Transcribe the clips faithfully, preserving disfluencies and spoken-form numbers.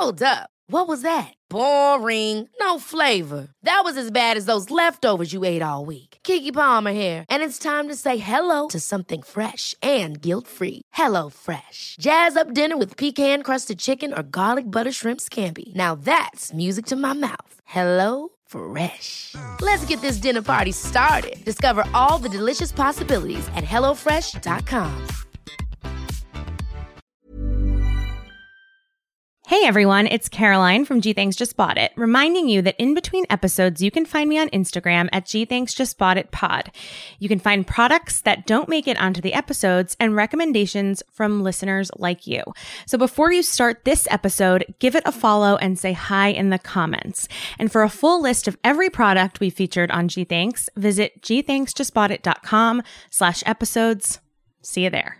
Hold up. What was that? Boring. No flavor. That was as bad as those leftovers you ate all week. Keke Palmer here, and it's time to say hello to something fresh and guilt-free. Hello Fresh. Jazz up dinner with pecan-crusted chicken or garlic butter shrimp scampi. Now that's music to my mouth. Hello Fresh. Let's get this dinner party started. Discover all the delicious possibilities at hello fresh dot com. Hey everyone, it's Caroline from G Thanks Just Bought It, reminding you that in between episodes, you can find me on Instagram at G Thanks Just Bought It Pod. You can find products that don't make it onto the episodes and recommendations from listeners like you. So before you start this episode, give it a follow and say hi in the comments. And for a full list of every product we featured on G Thanks, visit g thanks just bought it dot com slash episodes. See you there.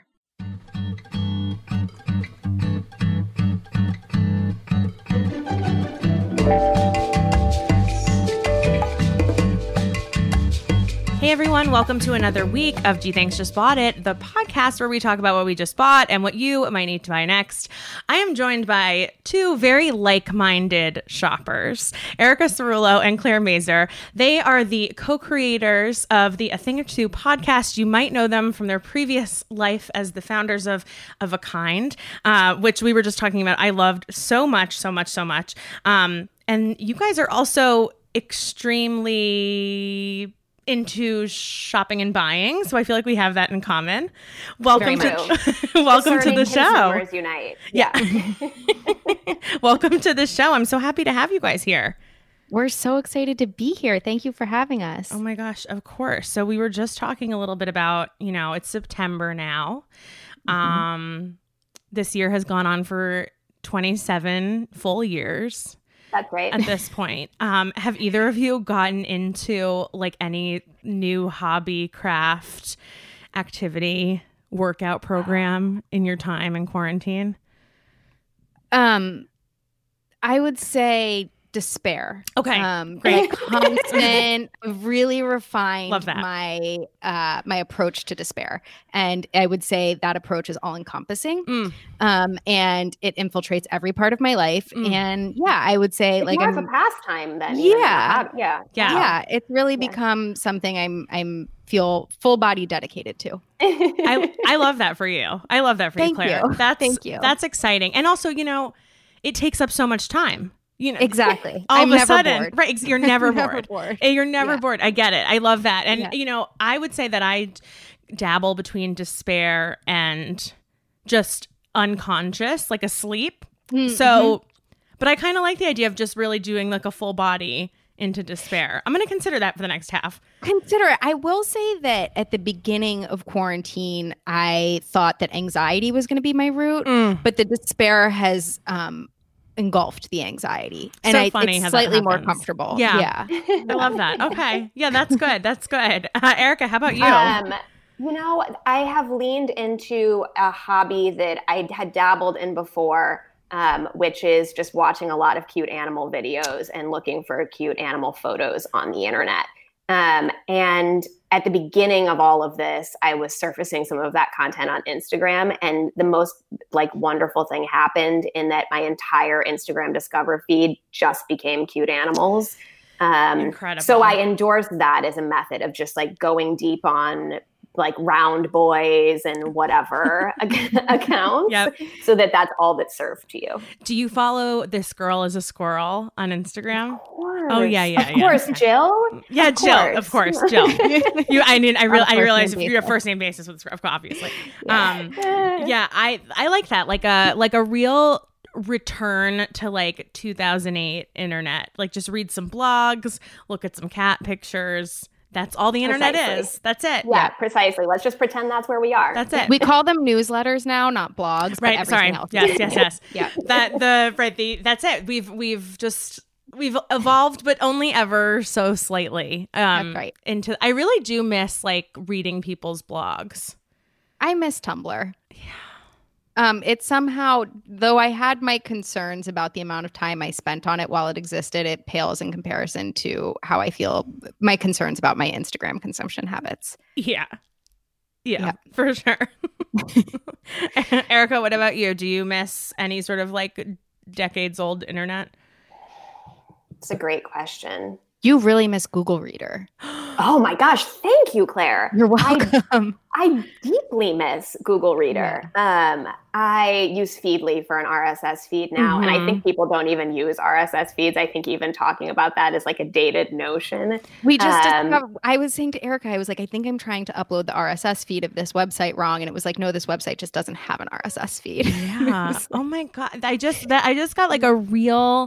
Hey everyone, welcome to another week of G Thanks Just Bought It, the podcast where we talk about what we just bought and what you might need to buy next. I am joined by two very like-minded shoppers, Erica Cerullo and Claire Mazur. They are the co-creators of the A Thing or Two podcast. You might know them from their previous life as the founders of Of a Kind, uh, which we were just talking about. I loved so much, so much, so much. Um, and you guys are also extremely into shopping and buying, so I feel like we have that in common. Welcome to welcome to the show. Unite. Yeah. Welcome to the show. I'm so happy to have you guys here. We're so excited to be here. Thank you for having us. Oh my gosh, of course. So we were just talking a little bit about, you know, it's September now. Mm-hmm. Um, this year has gone on for twenty-seven full years. That's right. At this point, um, have either of you gotten into like any new hobby, craft, activity, workout program in your time in quarantine? Um, I would say despair. Okay, um, great. Like constant, really refined Love that. my uh, my approach to despair, and I would say that approach is all encompassing, Mm. um, and it infiltrates every part of my life. Mm. And yeah, I would say It's like more I'm, of a pastime than Yeah. even a hobby. yeah, Yeah. yeah, it's really Yeah. become something I'm I'm feel full body dedicated to. I I love that for you. I love that for Thank you, Claire. you. That's Thank you. That's exciting, and also, you know, it takes up so much time. You know, Exactly. all I'm of a never sudden, bored. right? You're never Never bored. bored. Eh, You're never Yeah. bored. I get it. I love that. And Yeah. you know, I would say that I d- dabble between despair and just unconscious, like asleep. Mm, So, but I kind of like the idea of just really doing like a full body into despair. I'm going to consider that for the next half. Consider it. I will say that at the beginning of quarantine, I thought that anxiety was going to be my root, Mm. but the despair has um, engulfed the anxiety, and So I, funny how it's that slightly more happens. comfortable. Yeah. yeah. I love that. Okay. Yeah, that's good. That's good. Uh, Erica, how about you? Um, you know, I have leaned into a hobby that I had dabbled in before, um, which is just watching a lot of cute animal videos and looking for cute animal photos on the internet. Um, and at the beginning of all of this, I was surfacing some of that content on Instagram, and the most like wonderful thing happened in that my entire Instagram Discover feed just became cute animals. Um, Incredible. So I endorsed that as a method of just like going deep on like round boys and whatever ac- accounts, Yep. so that that's all that's served to you. Do you follow This Girl is a Squirrel on Instagram? Of course. Oh, yeah, yeah, Of yeah. course, Jill. Yeah, Of Jill. course. Of course, Jill. you, I mean, I, real, Of I course, realize name you're basis. first name basis with, of course, obviously. Yeah. Um, yeah, I I like that. Like a like a real return to like two thousand eight internet. Like just read some blogs, look at some cat pictures. That's all the internet Precisely. is. That's it. Yeah, precisely. Let's just pretend that's where we are. That's it. We call them newsletters now, not blogs. But Right. everything Sorry. else. Yes. Yes. Yes. Yeah. That the right. The that's it. We've we've just we've evolved, but only ever so slightly. Um, That's right. Into I really do miss like reading people's blogs. I miss Tumblr. Yeah. Um, it somehow, though I had my concerns about the amount of time I spent on it while it existed, it pales in comparison to how I feel, my concerns about my Instagram consumption habits. Yeah. Yeah, Yeah. for sure. Erica, what about you? Do you miss any sort of like decades old internet? It's a great question. You really miss Google Reader. Oh my gosh. Thank you, Claire. You're welcome. I, I deeply miss Google Reader. Yeah. Um, I use Feedly for an R S S feed now. Mm-hmm. And I think people don't even use R S S feeds. I think even talking about that is like a dated notion. We just, um, discovered, I was saying to Erica, I was like, I think I'm trying to upload the R S S feed of this website wrong. And it was like, no, this website just doesn't have an R S S feed. Yeah. Oh my God. I just, that, I just got like a real...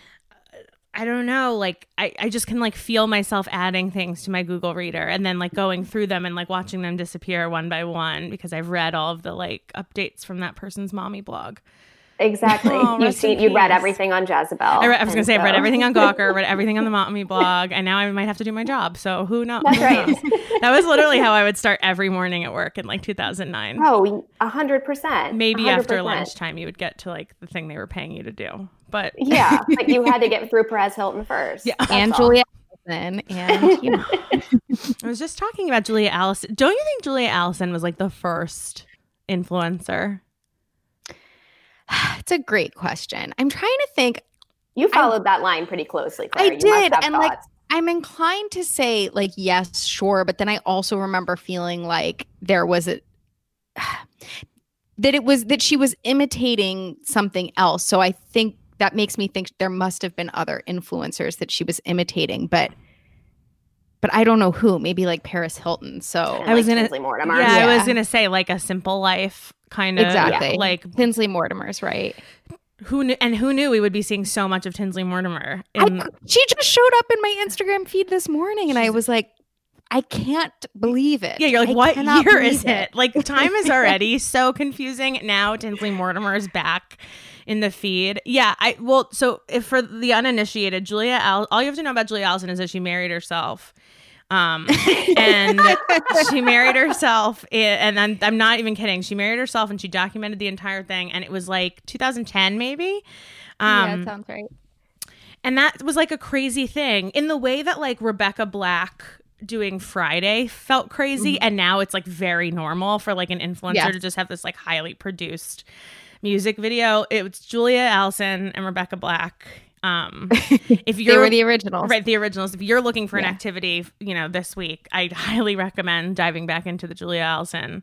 I don't know, like I, I just can like feel myself adding things to my Google Reader and then like going through them and like watching them disappear one by one because I've read all of the like updates from that person's mommy blog. Exactly. Oh, You've seen, you read everything on Jezebel. I, read, I was going to say so. I've read everything on Gawker, read everything on the mommy blog, and now I might have to do my job. So who knows? That's right. That was literally how I would start every morning at work in like two thousand nine. Oh, a hundred percent. Maybe one hundred percent. After lunchtime you would get to like the thing they were paying you to do. But yeah, like you had to get through Perez Hilton first. Yeah. And all. Julia Allison. And, you know. I was just talking about Julia Allison. Don't you think Julia Allison was like the first influencer? It's a great question. I'm trying to think. You followed I, that line pretty closely, Claire. I you did. And thoughts. like, I'm inclined to say like, yes, sure. But then I also remember feeling like there was a, that it was, that she was imitating something else. So I think that makes me think there must have been other influencers that she was imitating, but But I don't know who. Maybe like Paris Hilton. So I was like gonna, Tinsley Mortimer. Yeah, yeah, I was gonna say like a Simple Life kind of exactly. Yeah, like Tinsley Mortimer's right. Who knew? And who knew we would be seeing so much of Tinsley Mortimer? In, I, she just showed up in my Instagram feed this morning, and I was like, I can't believe it. Yeah, you're like, I what year is it? it? Like, time is already so confusing. Now Tinsley Mortimer is back in the feed. Yeah, I well, so if for the uninitiated, Julia, Al- all you have to know about Julia Allison is that she married herself. Um, and she married herself, and I'm, I'm not even kidding. She married herself, and she documented the entire thing, and it was like two thousand ten, maybe. Um, yeah, that sounds right. And that was like a crazy thing in the way that like Rebecca Black doing Friday felt crazy, mm-hmm. and now it's like very normal for like an influencer yeah. to just have this like highly produced music video. It was Julia Allison and Rebecca Black. Um, if you're they were the originals, right? The originals. If you're looking for an yeah. activity, you know, this week, I'd highly recommend diving back into the Julia Allison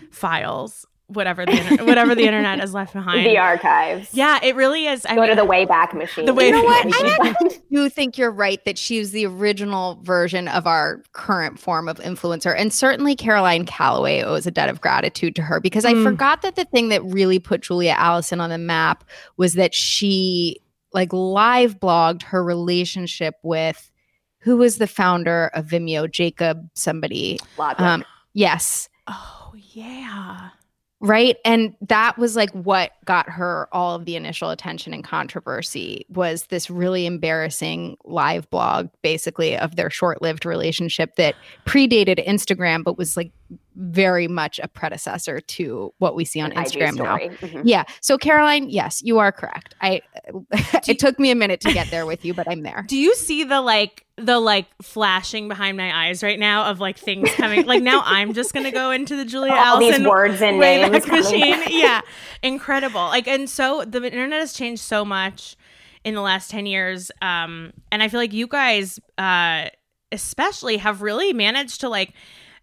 files, whatever the inter- whatever the internet has left behind, the archives. Yeah, it really is. I Go mean, to the Wayback Machine. The way- you know what? I do think you're right that she was the original version of our current form of influencer, and certainly Caroline Calloway owes a debt of gratitude to her because mm. I forgot that the thing that really put Julia Allison on the map was that she. like live blogged her relationship with who was the founder of Vimeo, Jacob somebody. Um, yes. Oh, yeah. Right. And that was like what got her all of the initial attention and controversy was this really embarrassing live blog, basically, of their short-lived relationship that predated Instagram, but was like very much a predecessor to what we see on An Instagram now. Mm-hmm. Yeah. So Caroline, yes, you are correct. I it took me a minute to get there with you, but I'm there. Do you see the like the like flashing behind my eyes right now of like things coming? Like now I'm just gonna go into the Julia All Allison these words and Wayback names Machine. Yeah, incredible. Like, and so the internet has changed so much in the last ten years, um, and I feel like you guys, uh, especially, have really managed to like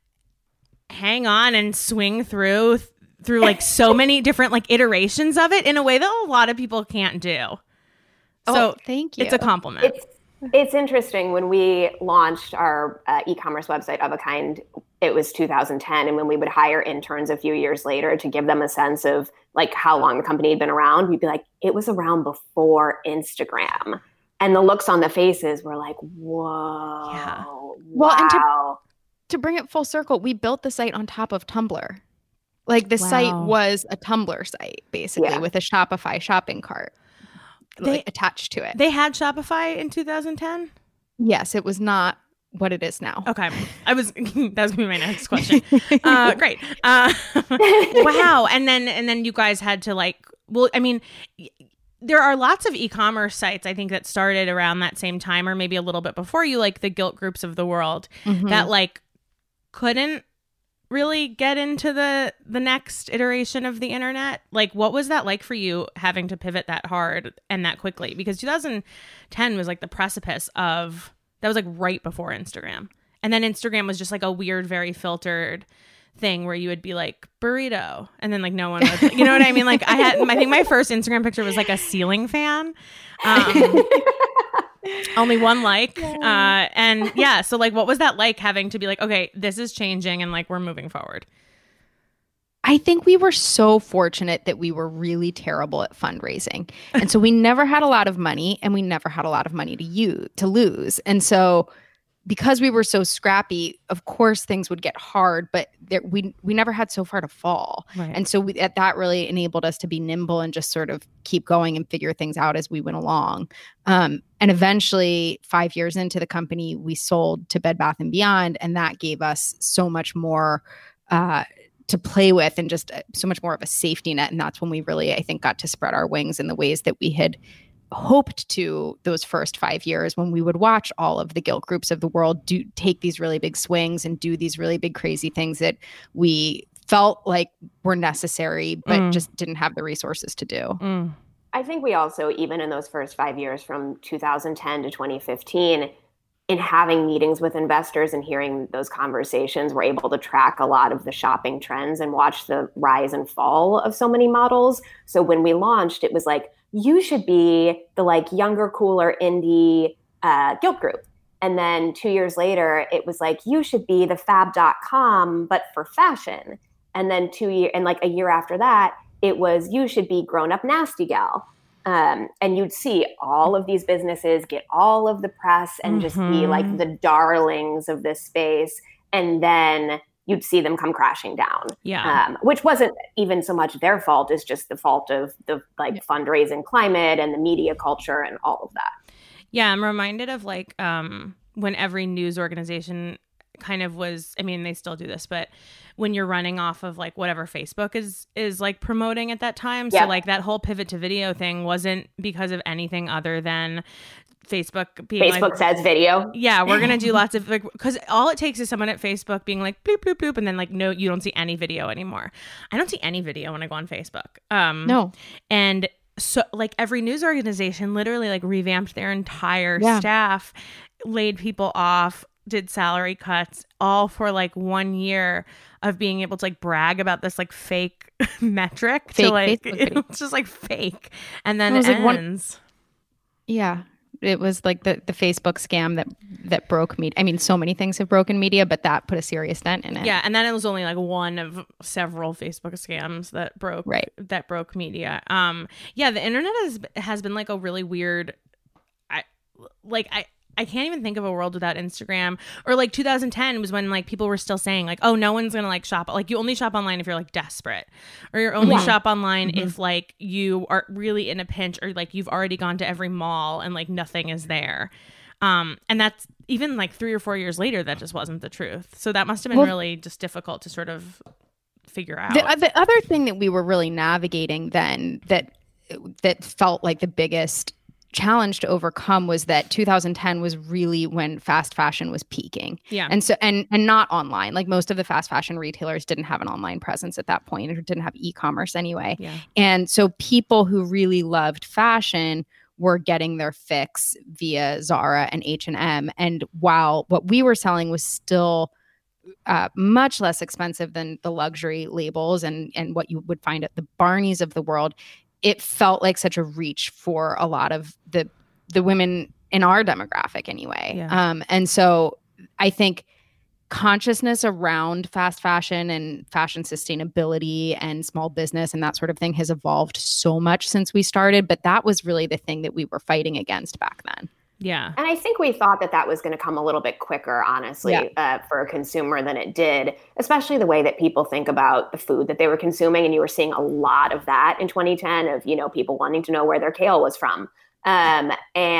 hang on and swing through through like so many different like iterations of it in a way that a lot of people can't do. So oh, thank you. It's a compliment. It's, it's interesting. When we launched our uh, e-commerce website Of a Kind, it was two thousand ten. And when we would hire interns a few years later to give them a sense of like how long the company had been around, we'd be like, it was around before Instagram. And the looks on the faces were like, whoa, yeah. wow. Well, and to- To bring it full circle, we built the site on top of Tumblr. Like the wow. site was a Tumblr site, basically, yeah. with a Shopify shopping cart they, like, attached to it. They had Shopify in two thousand ten? Yes, it was not what it is now. Okay. I was that was going to be my next question. uh, great. Uh, wow. And then and then you guys had to like, well, I mean, there are lots of e-commerce sites, I think, that started around that same time or maybe a little bit before you, like the Gilt Groups of the world, mm-hmm. that like couldn't really get into the the next iteration of the internet? Like, what was that like for you, having to pivot that hard and that quickly? Because two thousand ten was like the precipice of, that was like right before Instagram. And then Instagram was just like a weird, very filtered thing where you would be like burrito, and then like no one would, you know what I mean? Like I had, I think my first Instagram picture was like a ceiling fan. Um, only one like, uh, and yeah. So like, what was that like, having to be like, okay, this is changing and like we're moving forward? I think we were so fortunate that we were really terrible at fundraising. And so we never had a lot of money, and we never had a lot of money to use, to lose. And so because we were so scrappy, of course things would get hard, but there, we we never had so far to fall. Right. And so we, that really enabled us to be nimble and just sort of keep going and figure things out as we went along. Um, and eventually, five years into the company, we sold to Bed Bath and Beyond, and that gave us so much more uh, to play with, and just so much more of a safety net. And that's when we really, I think, got to spread our wings in the ways that we had hoped to those first five years, when we would watch all of the Gilt Groups of the world do take these really big swings and do these really big crazy things that we felt like were necessary, but mm. just didn't have the resources to do. Mm. I think we also, even in those first five years from two thousand ten to twenty fifteen, in having meetings with investors and hearing those conversations, we're able to track a lot of the shopping trends and watch the rise and fall of so many models. So when we launched, it was like, you should be the like younger, cooler indie uh, Gilt Group. And then two years later, it was like, you should be the fab dot com, but for fashion. And then two year and like a year after that, it was, you should be Grown Up Nasty Gal. Um, and you'd see all of these businesses get all of the press and mm-hmm. just be like the darlings of this space. And then you'd see them come crashing down. Yeah. Um, which wasn't even so much their fault, it's just the fault of the like yeah. fundraising climate and the media culture and all of that. Yeah, I'm reminded of like um, when every news organization kind of was, I mean, they still do this, but when you're running off of like whatever Facebook is is like promoting at that time. Yeah. So like that whole pivot to video thing wasn't because of anything other than Facebook being Facebook like, says video. Yeah, we're going to do lots of, like, because all it takes is someone at Facebook being like, bloop, bloop, bloop, and then like, no, you don't see any video anymore. I don't see any video when I go on Facebook. Um, no. And so like every news organization literally like revamped their entire yeah. staff, laid people off, did salary cuts, all for like one year of being able to like brag about this like fake metric. Fake to like, Facebook it's just like fake. And then it, it like ends. One- yeah. It was like the, the Facebook scam that that broke media. I mean, so many things have broken media, but that put a serious dent in it. Yeah, and then it was only like one of several Facebook scams that broke right. that broke media. Um, yeah, the internet has has been like a really weird. I like I. I can't even think of a world without Instagram. Or like two thousand ten was when like people were still saying like, oh, no one's going to like shop. Like you only shop online if you're like desperate, or you're only yeah. shop online mm-hmm. if like you are really in a pinch, or like you've already gone to every mall and like nothing is there. Um, and that's even like three or four years later, that just wasn't the truth. So that must have been well, really just difficult to sort of figure out. The, the other thing that we were really navigating then that that felt like the biggest challenge to overcome was that two thousand ten was really when fast fashion was peaking. Yeah. And so and and not online. Like most of the fast fashion retailers didn't have an online presence at that point, or didn't have e-commerce anyway. Yeah. And so people who really loved fashion were getting their fix via Zara and H and M. And while what we were selling was still uh, much less expensive than the luxury labels and and what you would find at the Barneys of the world, it felt like such a reach for a lot of the the women in our demographic anyway. Yeah. Um, and so I think consciousness around fast fashion and fashion sustainability and small business and that sort of thing has evolved so much since we started. But that was really the thing that we were fighting against back then. Yeah. And I think we thought that that was going to come a little bit quicker, honestly, yeah. uh, for a consumer than it did, especially the way that people think about the food that they were consuming. And you were seeing a lot of that in twenty ten of, you know, people wanting to know where their kale was from. Um,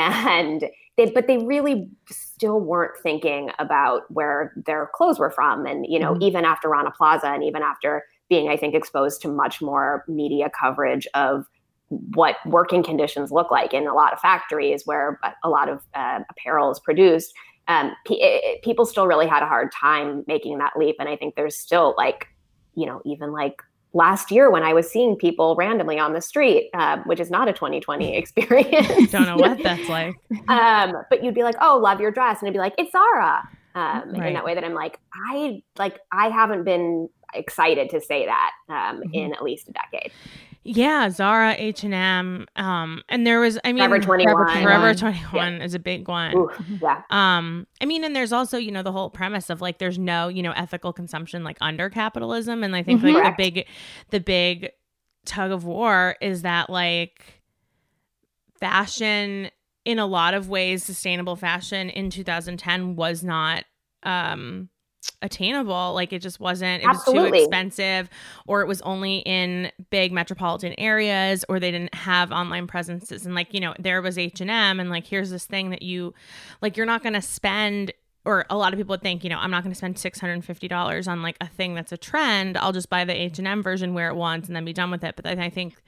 and they, but they really still weren't thinking about where their clothes were from. And, you know, mm-hmm. even after Rana Plaza and even after being, I think, exposed to much more media coverage of what working conditions look like in a lot of factories where a lot of uh, apparel is produced, um, p- it, people still really had a hard time making that leap. And I think there's still like, you know, even like last year when I was seeing people randomly on the street, uh, which is not a twenty twenty experience. Don't know what that's like. um, but you'd be like, oh, love your dress. And it'd be like, it's Zara. Um, Right. In that way that I'm like, I like, I haven't been excited to say that um, Mm-hmm. in at least a decade. Yeah, Zara, H and M, um, and there was, I mean, Forever twenty-one. Forever twenty-one is a big one. Ooh, yeah. Um, I mean, and there's also, you know, the whole premise of like there's no, you know, ethical consumption like under capitalism, and I think like Correct. the big, the big tug of war is that like fashion, in a lot of ways, sustainable fashion in two thousand ten was not um attainable. Like it just wasn't, it was Absolutely. too expensive, or it was only in big metropolitan areas, or they didn't have online presences. And like, you know, there was H and M, and like here's this thing that you like, you're not going to spend, or a lot of people would think, you know, I'm not going to spend six hundred fifty dollars on like a thing that's a trend. I'll just buy the H and M version, wear it once, and then be done with it. But then I think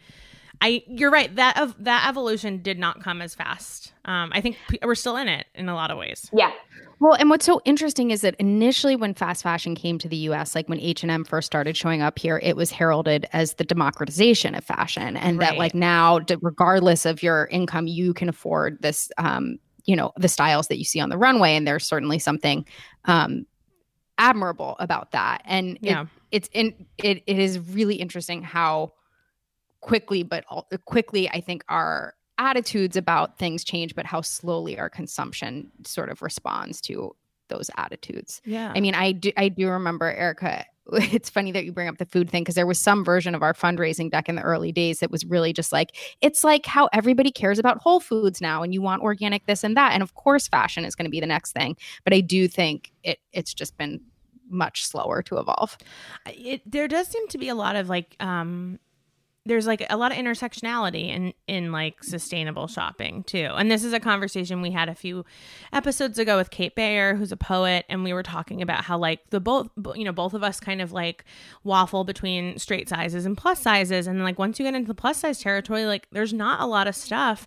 I you're right, that of that evolution did not come as fast. um I think p- we're still in it in a lot of ways. Yeah. Well, and what's so interesting is that initially when fast fashion came to the U S, like when H and M first started showing up here, it was heralded as the democratization of fashion, and Right. that like now, d- regardless of your income, you can afford this, um, you know, the styles that you see on the runway. And there's certainly something um, admirable about that. And Yeah. it, it's in it. It is really interesting how quickly, but al- quickly, I think our attitudes about things change, but how slowly our consumption sort of responds to those attitudes. Yeah. I mean, I do, I do remember, Erica, it's funny that you bring up the food thing, because there was some version of our fundraising deck in the early days that was really just like, it's like how everybody cares about Whole Foods now, and you want organic this and that. And of course, fashion is going to be the next thing. But I do think it it's just been much slower to evolve. It, there does seem to be a lot of like um there's like a lot of intersectionality in in like sustainable shopping too. And this is a conversation we had a few episodes ago with Kate Bayer, who's a poet, and we were talking about how like the both you know both of us kind of like waffle between straight sizes and plus sizes, and like once you get into the plus size territory, like there's not a lot of stuff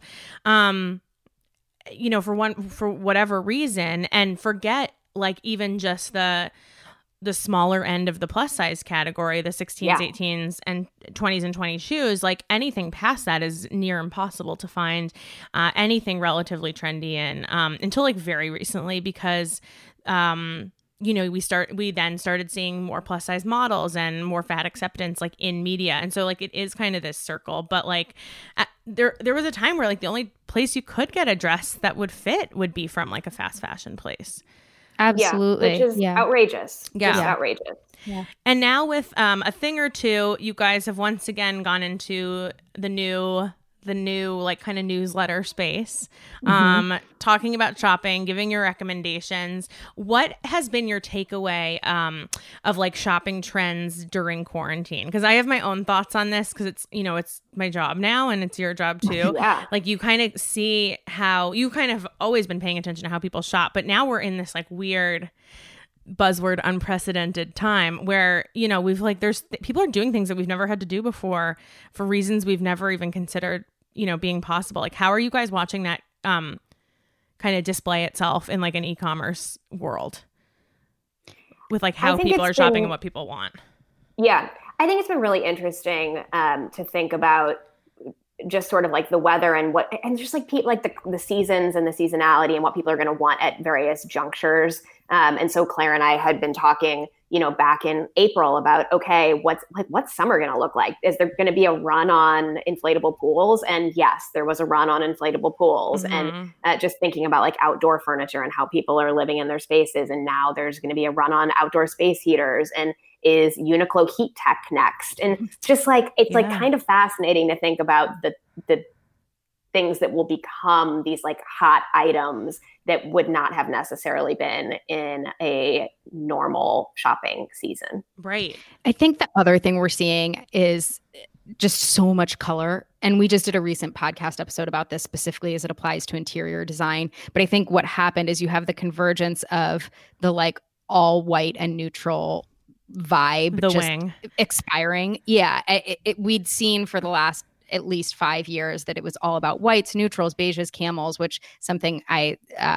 um you know for one for whatever reason, and forget like even just the the smaller end of the plus size category, the sixteens, Yeah. eighteens, and twenties and twenty shoes. Like anything past that is near impossible to find uh, anything relatively trendy in um, until like very recently, because um, you know we start we then started seeing more plus size models and more fat acceptance like in media, and so like it is kind of this circle. But like uh, there there was a time where like the only place you could get a dress that would fit would be from like a fast fashion place. Absolutely. Yeah, which is yeah. outrageous. Yeah. Just Yeah. outrageous. And now with um, a thing or two, you guys have once again gone into the new, the new like kind of newsletter space, um, talking about shopping, giving your recommendations. What has been your takeaway um, of like shopping trends during quarantine? Because I have my own thoughts on this, because it's, you know, it's my job now and it's your job too. Yeah. Like you kind of see how you kind of always been paying attention to how people shop, but now we're in this like weird buzzword unprecedented time where, you know, we've like there's th- people are doing things that we've never had to do before for reasons we've never even considered, you know, being possible. Like how are you guys watching that um kind of display itself in like an e-commerce world with like how think people it's are shopping been- and what people want? Yeah. I think it's been really interesting um, to think about just sort of like the weather and what, and just like pe- like the, the seasons and the seasonality and what people are going to want at various junctures. Um, and so Claire and I had been talking, you know, back in April about, okay, what's like, what's summer going to look like? Is there going to be a run on inflatable pools? And yes, there was a run on inflatable pools. Mhm. And uh, just thinking about like outdoor furniture and how people are living in their spaces. And now there's going to be a run on outdoor space heaters, and is Uniqlo Heat Tech next? And just like, it's like Yeah. kind of fascinating to think about the, the things that will become these like hot items that would not have necessarily been in a normal shopping season. Right. I think the other thing we're seeing is just so much color. And we just did a recent podcast episode about this specifically as it applies to interior design. But I think what happened is you have the convergence of the like all white and neutral vibe The just wing. expiring. Yeah. It, it, we'd seen for the last at least five years that it was all about whites, neutrals, beiges, camels, which something I uh,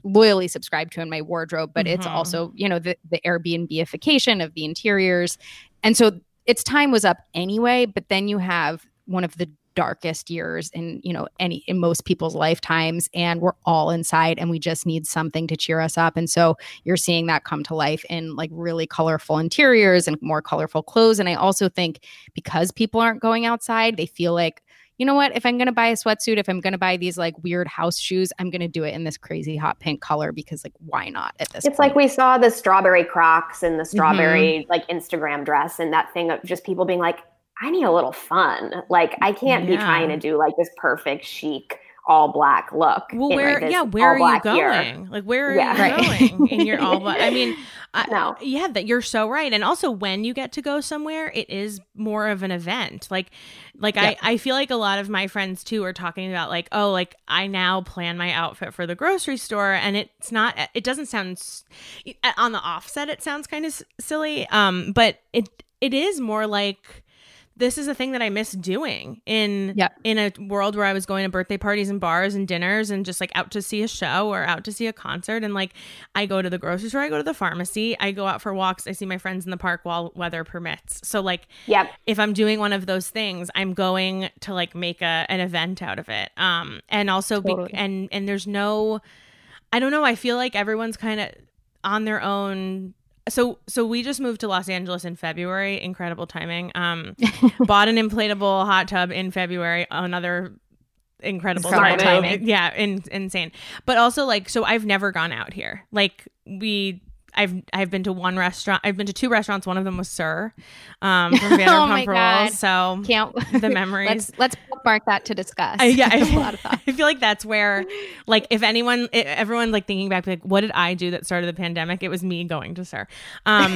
loyally subscribe to in my wardrobe, but Mm-hmm. it's also, you know, the, the Airbnb-ification of the interiors. And so its time was up anyway, but then you have one of the darkest years in, you know, any in most people's lifetimes, and we're all inside and we just need something to cheer us up. And so you're seeing that come to life in like really colorful interiors and more colorful clothes. And I also think because people aren't going outside, they feel like, you know what, if I'm going to buy a sweatsuit, if I'm going to buy these like weird house shoes, I'm going to do it in this crazy hot pink color because like, why not at this It's point? like we saw the strawberry Crocs and the strawberry Mm-hmm. like Instagram dress and that thing of just people being like, I need a little fun. Like I can't Yeah. be trying to do like this perfect chic all black look. Well, in, where, like, this yeah, where are you all-black going? gear. Like, where are Yeah. you Right. going in your all black? I mean, I, No. yeah, that you're so right. And also when you get to go somewhere, it is more of an event. Like, like Yep. I, I feel like a lot of my friends too are talking about like, oh, like I now plan my outfit for the grocery store, and it's not, it doesn't sound s- on the offset. It sounds kind of s- silly. Um, but it, it is more like, this is a thing that I miss doing in Yep. in a world where I was going to birthday parties and bars and dinners and just like out to see a show or out to see a concert. And like I go to the grocery store, I go to the pharmacy, I go out for walks, I see my friends in the park while weather permits. So like Yep. if I'm doing one of those things, I'm going to like make a an event out of it. Um and also Totally. be, and and there's no, I don't know, I feel like everyone's kind of on their own. So so we just moved to Los Angeles in February. Incredible timing. Um, bought an inflatable hot tub in February. Another incredible Smart timing. timing. Yeah, in, insane. But also like, so I've never gone out here. Like we, I've I've been to one restaurant. I've been to two restaurants. One of them was Sir, um, from Vanderpump Oh my Rules. God. So Can't the memories. let's let's bookmark that to discuss. I, yeah, I, There's a lot of thought. I feel like that's where, like, if anyone, i- everyone, like, thinking back, like, what did I do that started the pandemic? It was me going to Sir. Um,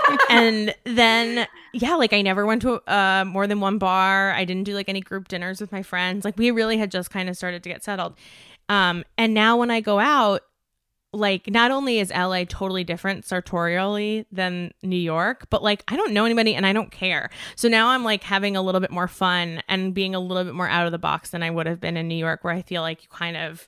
and then, yeah, like, I never went to uh, more than one bar. I didn't do, like, any group dinners with my friends. Like, we really had just kind of started to get settled. Um, and now when I go out, like, not only is L A totally different sartorially than New York, but like I don't know anybody and I don't care. So now I'm like having a little bit more fun and being a little bit more out of the box than I would have been in New York, where I feel like you kind of,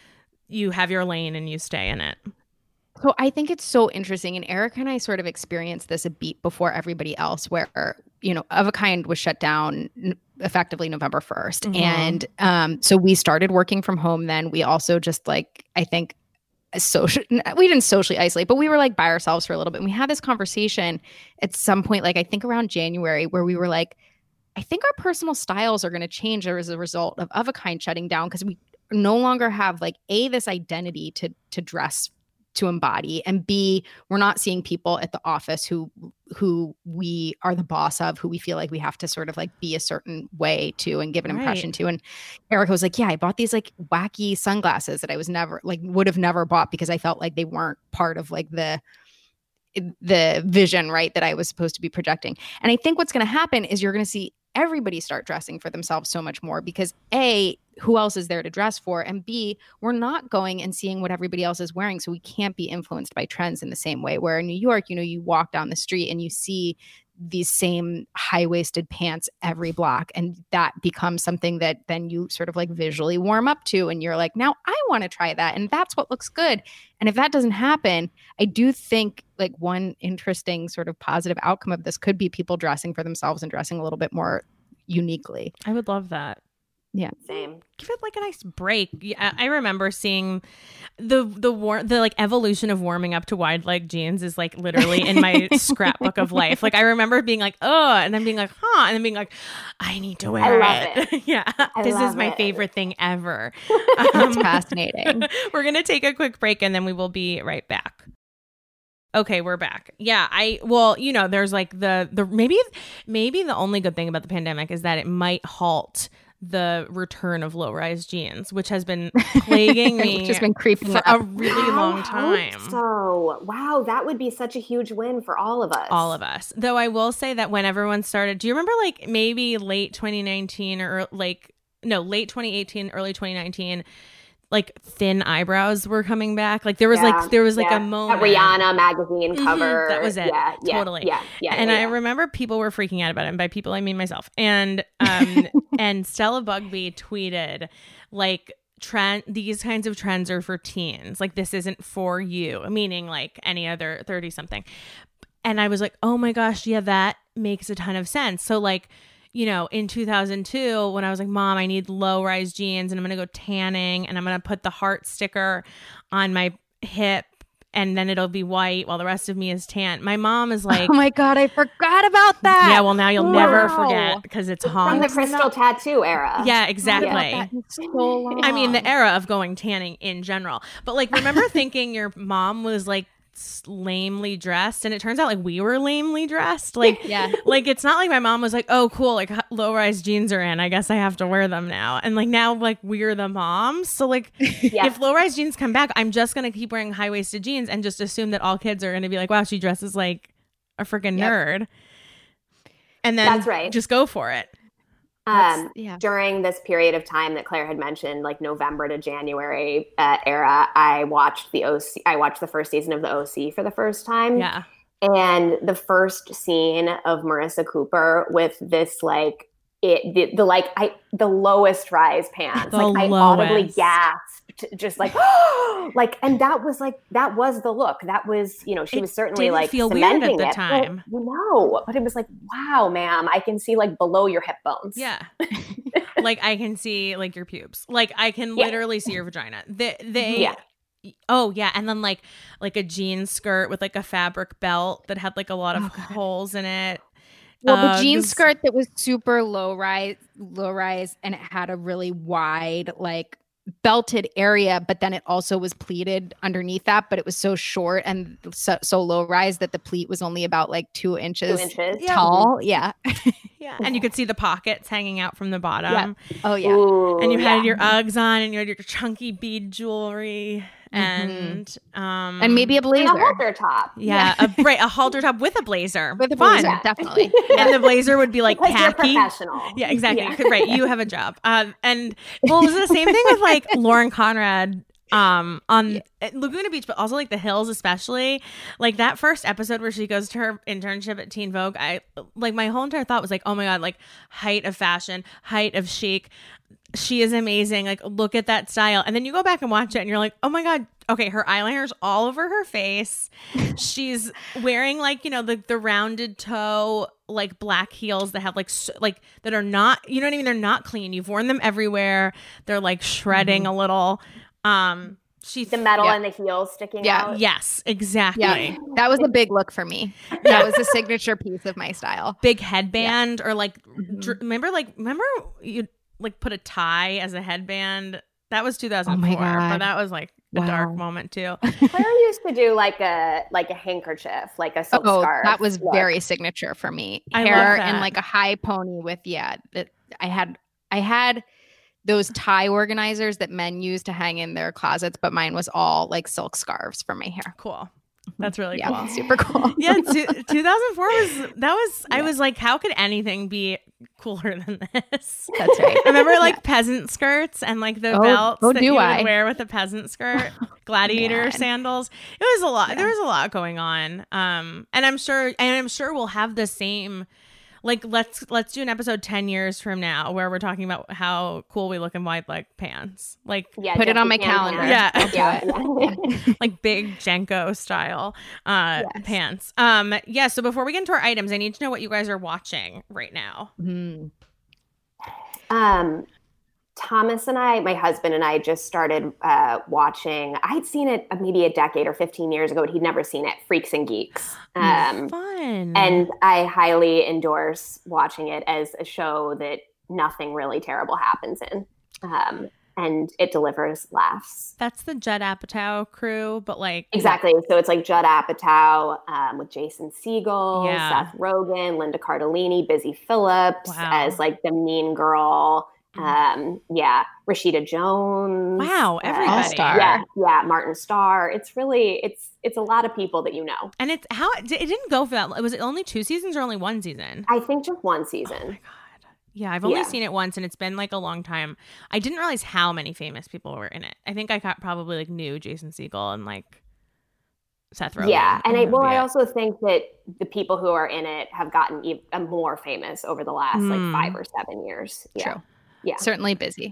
you have your lane and you stay in it. So I think it's so interesting. And Erica and I sort of experienced this a beat before everybody else, where, you know, Of a Kind was shut down n- effectively November first. Mhm. And um, so we started working from home then. We also just like, I think, social, we didn't socially isolate, but we were like by ourselves for a little bit. And we had this conversation at some point, like I think around January, where we were like, I think our personal styles are going to change as a result of Of a Kind shutting down, because we no longer have like A, this identity to to dress to embody, and B, we're not seeing people at the office who who we are the boss of, who we feel like we have to sort of like be a certain way to and give an Right. impression to. And Erica was like, yeah, I bought these like wacky sunglasses that I was never like would have never bought because I felt like they weren't part of like the the vision, right, that I was supposed to be projecting. And I think what's going to happen is you're going to see everybody start dressing for themselves so much more, because A, who else is there to dress for? And B, we're not going and seeing what everybody else is wearing. So we can't be influenced by trends in the same way. Where in New York, you know, you walk down the street and you see these same high-waisted pants every block. And that becomes something that then you sort of like visually warm up to. And you're like, now I want to try that. And that's what looks good. And if that doesn't happen, I do think like one interesting sort of positive outcome of this could be people dressing for themselves and dressing a little bit more uniquely. I would love that. Same. Give it like a nice break. Yeah, I remember seeing the the war the like evolution of warming up to wide leg jeans is like literally in my scrapbook of life. Like I remember being like, oh, and then being like, huh, and then being like, I need to wear I love it. yeah, I this is love my it. favorite thing ever. That's Um, fascinating. We're gonna take a quick break and then we will be right back. Okay, we're back. Yeah, I well, you know, there's like the the maybe maybe the only good thing about the pandemic is that it might halt the return of low-rise jeans, which has been plaguing me Which has been creeping for up. a really I long hope time. So, wow, that would be such a huge win for all of us. All of us. Though I will say that when everyone started, do you remember like maybe late twenty nineteen or like no, late twenty eighteen, early twenty nineteen, like thin eyebrows were coming back. Like there was Yeah, like there was like yeah. a moment. That Rihanna magazine Mhm, cover. that was it. Yeah, yeah, Totally. Yeah, yeah. and yeah, I yeah. remember people were freaking out about it. And by people, I mean myself. And um, and Stella Bugbee tweeted like trend these kinds of trends are for teens. Like this isn't for you, meaning like any other thirty something. And I was like, oh my gosh, yeah, that makes a ton of sense. So like, you know, in two thousand two, when I was like, Mom, I need low rise jeans and I'm going to go tanning and I'm going to put the heart sticker on my hip and then it'll be white while the rest of me is tan. My mom is like, oh my God, I forgot about that. Yeah, well, now you'll wow. never forget because it's From haunts. the crystal tattoo era. Yeah, exactly. Yeah. So long. I mean, the era of going tanning in general. But like, remember thinking your mom was like lamely dressed, and it turns out like we were lamely dressed. Like, yeah, like it's not like my mom was like, oh, cool, like low rise jeans are in. I guess I have to wear them now. And like now, like we're the moms. So like, yeah. if low rise jeans come back, I'm just gonna keep wearing high waisted jeans and just assume that all kids are gonna be like, wow, she dresses like a freaking yep. nerd. And then that's right. Just go for it. Um, yeah. During this period of time that Claire had mentioned, like November to January uh, era, I watched the O C. I watched the first season of the O C for the first time. Yeah. And the first scene of Marissa Cooper with this like it the, the like I the lowest rise pants. The like I lowest. audibly gasped, just like like, and that was like that was the look. That was, you know, she It was certainly didn't like feel weird cementing at the it. time. But, no, but it was like, wow, ma'am, I can see like below your hip bones. Yeah. Like I can see like your pubes. Like I can Yeah. literally see your vagina. They, they Yeah. Oh yeah, and then like like a jean skirt with like a fabric belt that had like a lot of Oh, God. holes in it. Well, the jean Uggs. skirt that was super low rise, low rise, and it had a really wide, like belted area, but then it also was pleated underneath that, but it was so short and so, so low rise that the pleat was only about like two inches, Two inches. Yeah. tall. Yeah. Yeah, and you could see the pockets hanging out from the bottom. Oh yeah. Ooh, And you yeah. had your Uggs on, and you had your chunky bead jewelry, and um, And maybe a And a blazer. halter top. yeah, a right, a halter top with a blazer, With a Fun. blazer, definitely. And the blazer would be like Because you're khaki. professional. Yeah, exactly. Yeah. 'Cause, right, you have a job. Um, and well, it was the same thing with like Lauren Conrad um on at Laguna Beach, but also like the Hills, especially like that first episode where she goes to her internship at Teen Vogue. I like my whole entire thought was like, oh my God, like height of fashion, height of chic. She is amazing. Like, look at that style. And then you go back and watch it and you're like, oh my God, okay, her eyeliner's all over her face. She's wearing like, you know, the, the rounded toe, like black heels that have like, so, like that are not, you know what I mean? They're not clean. You've worn them everywhere. They're like shredding mm-hmm. a little. Um, she The metal yeah. and the heels sticking Yeah. out. Yes, exactly. Yeah. That was a big look for me. That was a signature piece of my style. Big headband or like, Mhm. dr- remember, like, remember you like put a tie as a headband? That was two thousand four, Oh my God. but that was like a Wow. dark moment too. Claire used to do like a like a handkerchief, like a silk Oh, scarf. that was look. very signature for me. I love Hair that. and like a high pony with yeah. That I had I had those tie organizers that men use to hang in their closets, but mine was all like silk scarves for my hair. Cool. That's really Yeah, cool. super cool. Yeah, two, two thousand four was that was I was like, how could anything be cooler than this? That's right. Remember like peasant skirts and like the Oh, belts oh, that do you I? would wear with a peasant skirt, gladiator Man. sandals. It was a lot. Yeah. There was a lot going on. Um, and I'm sure, and I'm sure we'll have the same. Like let's let's do an episode ten years from now where we're talking about how cool we look in wide leg pants. Like Yeah, Put it on Jeffrey my Cam calendar. pants. Yeah. Yeah, yeah. like big Jenko style uh Yes. pants. Um yeah, so before we get into our items, I need to know what you guys are watching right now. Mm. Um, Thomas and I, my husband and I, just started uh, watching. I'd seen it maybe a decade or fifteen years ago, but he'd never seen it. Freaks and Geeks, um, Fun. and I highly endorse watching it as a show that nothing really terrible happens in, um, and it delivers laughs. that's the Judd Apatow crew, but like Exactly. So it's like Judd Apatow um, with Jason Segel, Yeah. Seth Rogen, Linda Cardellini, Busy Phillips Wow. as like the mean girl. Um, yeah, Rashida Jones. Wow, uh, everybody. All-star. Yeah, yeah, Martin Starr. It's really it's it's a lot of people that you know. And it's how it didn't go for that. Was it only two seasons or only one season? I think just one Oh my season. god. Yeah, I've only Yeah. seen it once and it's been like a long time. I didn't realize how many famous people were in it. I think I got probably like knew Jason Segel and like Seth Rogen. Yeah, and I That would well, be I it. also think that the people who are in it have gotten e- more famous over the last Mm. like five or seven years. Yeah. True. Yeah. Certainly busy.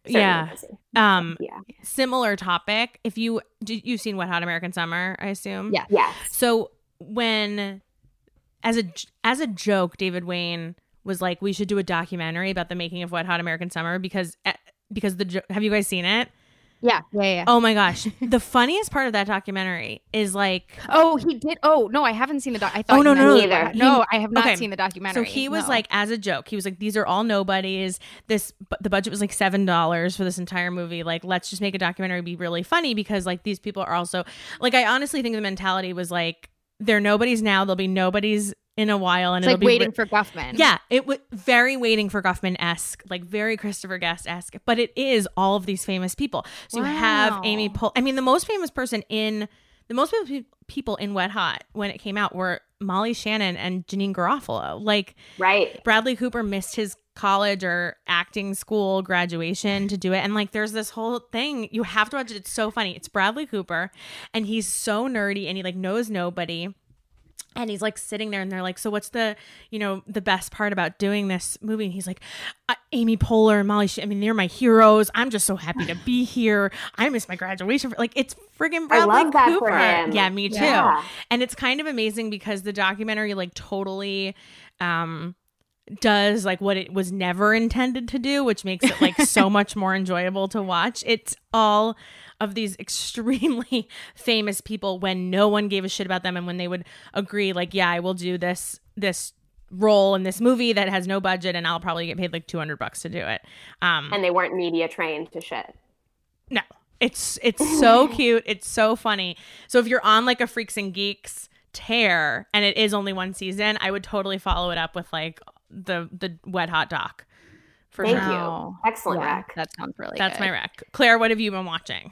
certainly Yeah. busy. Um, Yeah. Similar topic. If you do, you've seen Wet Hot American Summer, I assume. Yeah. Yes. So when, as a as a joke, David Wayne was like, we should do a documentary about the making of Wet Hot American Summer because because the jo- have you guys seen it? Yeah, yeah, yeah. Oh my gosh, the funniest part of that documentary is like, oh, he did. Oh no, I haven't seen the doc. I thought oh no you no meant- no Neither. no, I have not Okay. seen the documentary. So he was No. like, as a joke, he was like, these are all nobodies. This, bu- the budget was like seven dollars for this entire movie. Like, let's just make a documentary, be really funny because like these people are also like, I honestly think the mentality was like, they're nobodies now. They'll be nobodies in a while, and it's it'll like be waiting ri- for Guffman. Yeah, it was very Waiting for Guffman-esque, like very Christopher Guest-esque, but it is all of these famous people. So you have Wow. Amy Poehler. I mean, the most famous person in the most famous pe- people in Wet Hot when it came out were Molly Shannon and Janine Garofalo. Like, Right. Bradley Cooper missed his college or acting school graduation to do it, and like there's this whole thing. You have to watch it. It's so funny. It's Bradley Cooper, and he's so nerdy, and he like knows nobody. And he's like sitting there and they're like, so what's the, you know, the best part about doing this movie? And he's like, uh, Amy Poehler and Molly, Sh- I mean, they're my heroes. I'm just so happy to be here. I missed my graduation. Like, it's friggin' Bradley I love that Cooper. for him. Yeah, me too. Yeah. And it's kind of amazing because the documentary like totally um, does like what it was never intended to do, which makes it like so much more enjoyable to watch. It's all of these extremely famous people when no one gave a shit about them and when they would agree like, yeah, I will do this this role in this movie that has no budget and I'll probably get paid like two hundred bucks to do it. Um, And they weren't media trained to shit. no, it's it's so cute. It's so funny. So if you're on like a Freaks and Geeks tear and it is only one season, I would totally follow it up with like the the Wet Hot doc. For Thank sure. Wow. you. Excellent Yeah, rec. that sounds really That's good. my rec. Claire, what have you been watching?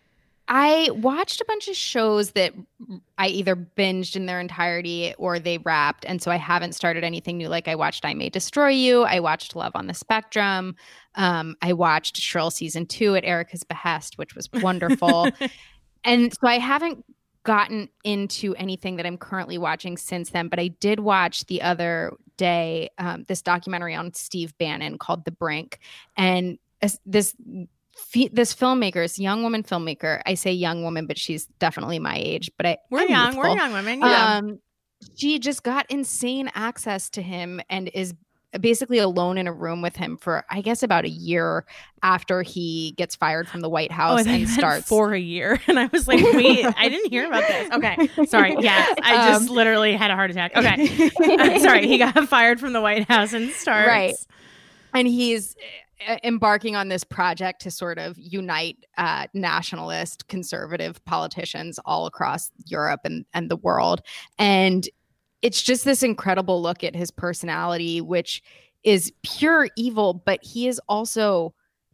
I watched a bunch of shows that I either binged in their entirety or they wrapped. And so I haven't started anything new. Like I watched I May Destroy You. I watched Love on the Spectrum. Um, I watched Shrill season two at Erica's behest, which was wonderful. And so I haven't gotten into anything that I'm currently watching since then. But I did watch the other day um, this documentary on Steve Bannon called The Brink. And this, this Fe- this filmmaker, this young woman filmmaker, I say young woman, but she's definitely my age, but I, We're I'm young. youthful. We're young women. Yeah. Um, she just got insane access to him and is basically alone in a room with him for, I guess, about a year after he gets fired from the White oh, I House thought you and meant starts. for a year. And I was like, wait, I didn't hear about this. Okay. Sorry. Yes. I just Um, literally had a heart attack. Okay. Uh, sorry. He got fired from the White House and starts. Right. And he's uh, embarking on this project to sort of unite uh, nationalist conservative politicians all across Europe and, and the world. And it's just this incredible look at his personality, which is pure evil, but he is also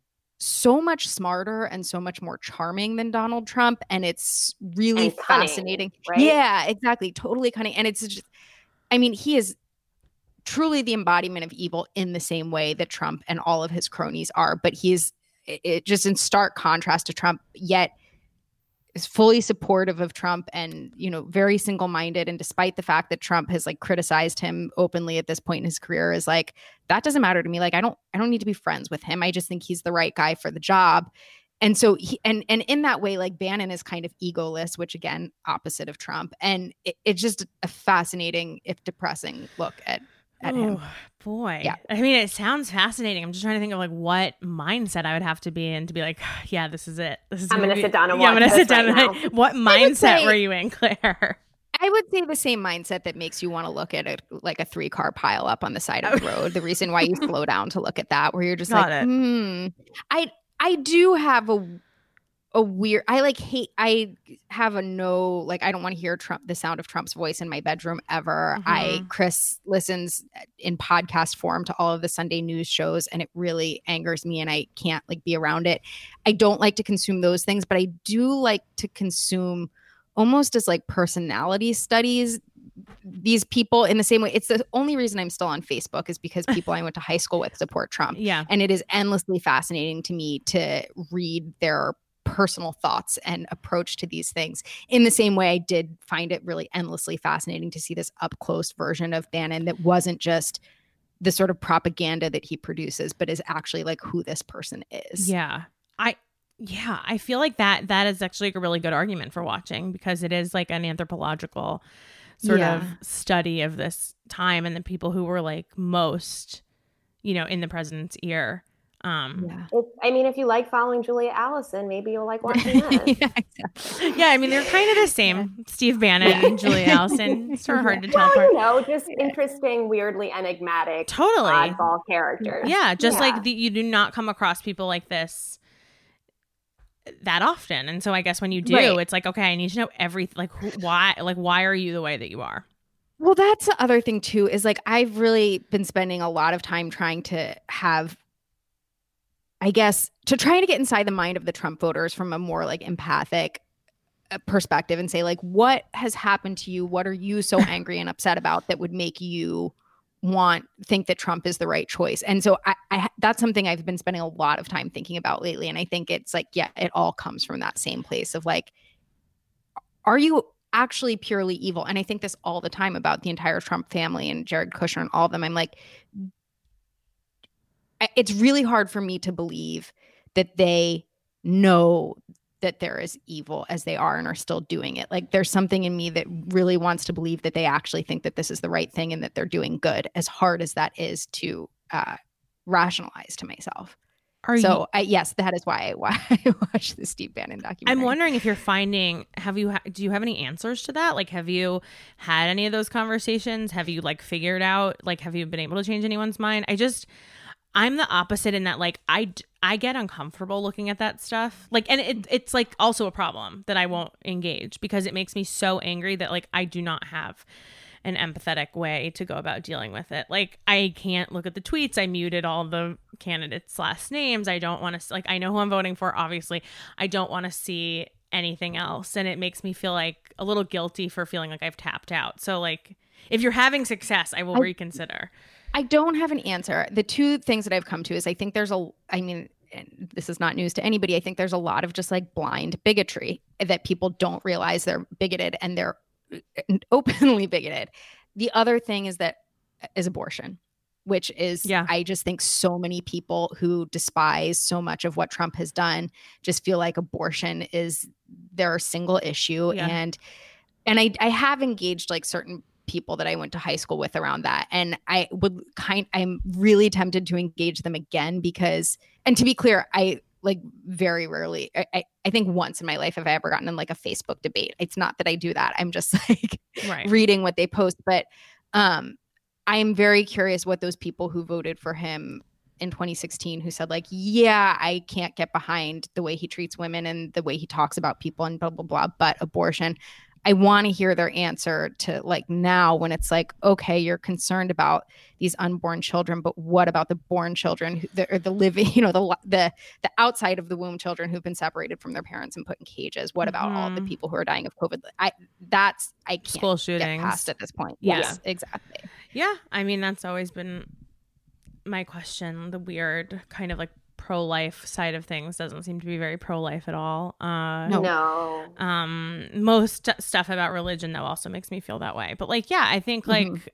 so much smarter and so much more charming than Donald Trump. And it's really And cunning, fascinating. right? Yeah, exactly. Totally cunning. And it's just, I mean, he is truly the embodiment of evil in the same way that Trump and all of his cronies are. But he's it, it just in stark contrast to Trump, yet is fully supportive of Trump and, you know, very single-minded. And despite the fact that Trump has like criticized him openly at this point in his career, is like, that doesn't matter to me. Like, I don't, I don't need to be friends with him. I just think he's the right guy for the job. And so he, and, and in that way, like Bannon is kind of egoless, which again, opposite of Trump. And it, it's just a fascinating, if depressing look at, at him. Oh, boy. Yeah. I mean, it sounds fascinating. I'm just trying to think of like what mindset I would have to be in to be like, yeah, this is it. This is I'm gonna be- sit down and yeah, I'm watch gonna this sit down right and now. what would mindset say- were you in, Claire? I would say the same mindset that makes you want to look at it like a three car pile up on the side of the road. The reason why you slow down to look at that, where you're just Got like, it. hmm. I I do have a a weird. I like hate. I have a no. Like I don't want to hear Trump. The sound of Trump's voice in my bedroom ever. I Mhm. Chris listens in podcast form to all of the Sunday news shows, and it really angers me, and I can't like be around it. I don't like to consume those things, but I do like to consume almost as like personality studies these people in the same way. It's the only reason I'm still on Facebook is because people I went to high school with support Trump. Yeah. And it is endlessly fascinating to me to read their personal thoughts and approach to these things. In the same way, I did find it really endlessly fascinating to see this up close version of Bannon that wasn't just the sort of propaganda that he produces, but is actually like who this person is. Yeah. I yeah, I feel like that that is actually like a really good argument for watching, because it is like an anthropological sort Yeah. of study of this time and the people who were like most, you know, in the president's ear. Um, Yeah. If, I mean, if you like following Julia Allison, maybe you'll like watching that. yeah, exactly. yeah, I mean, they're kind of the same. Steve Bannon and Julia Allison. It's sort of hard to tell Well, apart. you know, just interesting, weirdly enigmatic, Totally. oddball characters. Yeah, just Yeah. like the, you do not come across people like this that often. And so I guess when you do, Right. it's like, okay, I need to know everything. Like, who, why? Like, why are you the way that you are? Well, that's the other thing too, is like I've really been spending a lot of time trying to have, I guess, to trying to get inside the mind of the Trump voters from a more like empathic uh, perspective and say like, what has happened to you? What are you so angry and upset about that would make you want think that Trump is the right choice? And so I, I that's something I've been spending a lot of time thinking about lately. And I think it's like, yeah, it all comes from that same place of like, are you actually purely evil? And I think this all the time about the entire Trump family and Jared Kushner and all of them. I'm like, I- it's really hard for me to believe that they know that they're as evil as they are and are still doing it. Like there's something in me that really wants to believe that they actually think that this is the right thing and that they're doing good, as hard as that is to uh, rationalize to myself. Are so you, I, yes, that is why I, why I watched the Steve Bannon documentary. I'm wondering if you're finding, have you, ha- do you have any answers to that? Like, have you had any of those conversations? Have you like figured out, like, have you been able to change anyone's mind? I just, I'm the opposite in that, like, I, I get uncomfortable looking at that stuff. Like, and it, it's like also a problem that I won't engage because it makes me so angry that like I do not have an empathetic way to go about dealing with it. Like, I can't look at the tweets. I muted all the candidates' last names. I don't want to, like, I know who I'm voting for, obviously. I don't want to see anything else. And it makes me feel like a little guilty for feeling like I've tapped out. So, like, if you're having success, I will I- reconsider. I don't have an answer. The two things that I've come to is I think there's a, I mean, and this is not news to anybody. I think there's a lot of just like blind bigotry that people don't realize they're bigoted and they're openly bigoted. The other thing is that is abortion, which is, Yeah. I just think so many people who despise so much of what Trump has done just feel like abortion is their single issue. Yeah. And, and I, I have engaged like certain people that I went to high school with around that. And I would kind, I'm really tempted to engage them again because, and to be clear, I like very rarely, I, I, I think once in my life have I ever gotten in like a Facebook debate. It's not that I do that. I'm just like Right. reading what they post. But um, I am very curious what those people who voted for him in twenty sixteen who said like, yeah, I can't get behind the way he treats women and the way he talks about people and blah, blah, blah, but abortion. I want to hear their answer to like now when it's like, okay, you're concerned about these unborn children, but what about the born children, who, the, or the living, you know, the the the outside of the womb children who've been separated from their parents and put in cages? What about all the Mhm. people who are dying of COVID? I that's I can't School get shootings. past at this point. Yeah. Yes, exactly. Yeah. I mean, that's always been my question. The weird kind of like pro-life side of things doesn't seem to be very pro-life at all. Uh, No. No. Um, most st- stuff about religion though also makes me feel that way. But like, yeah, I think like, Mhm.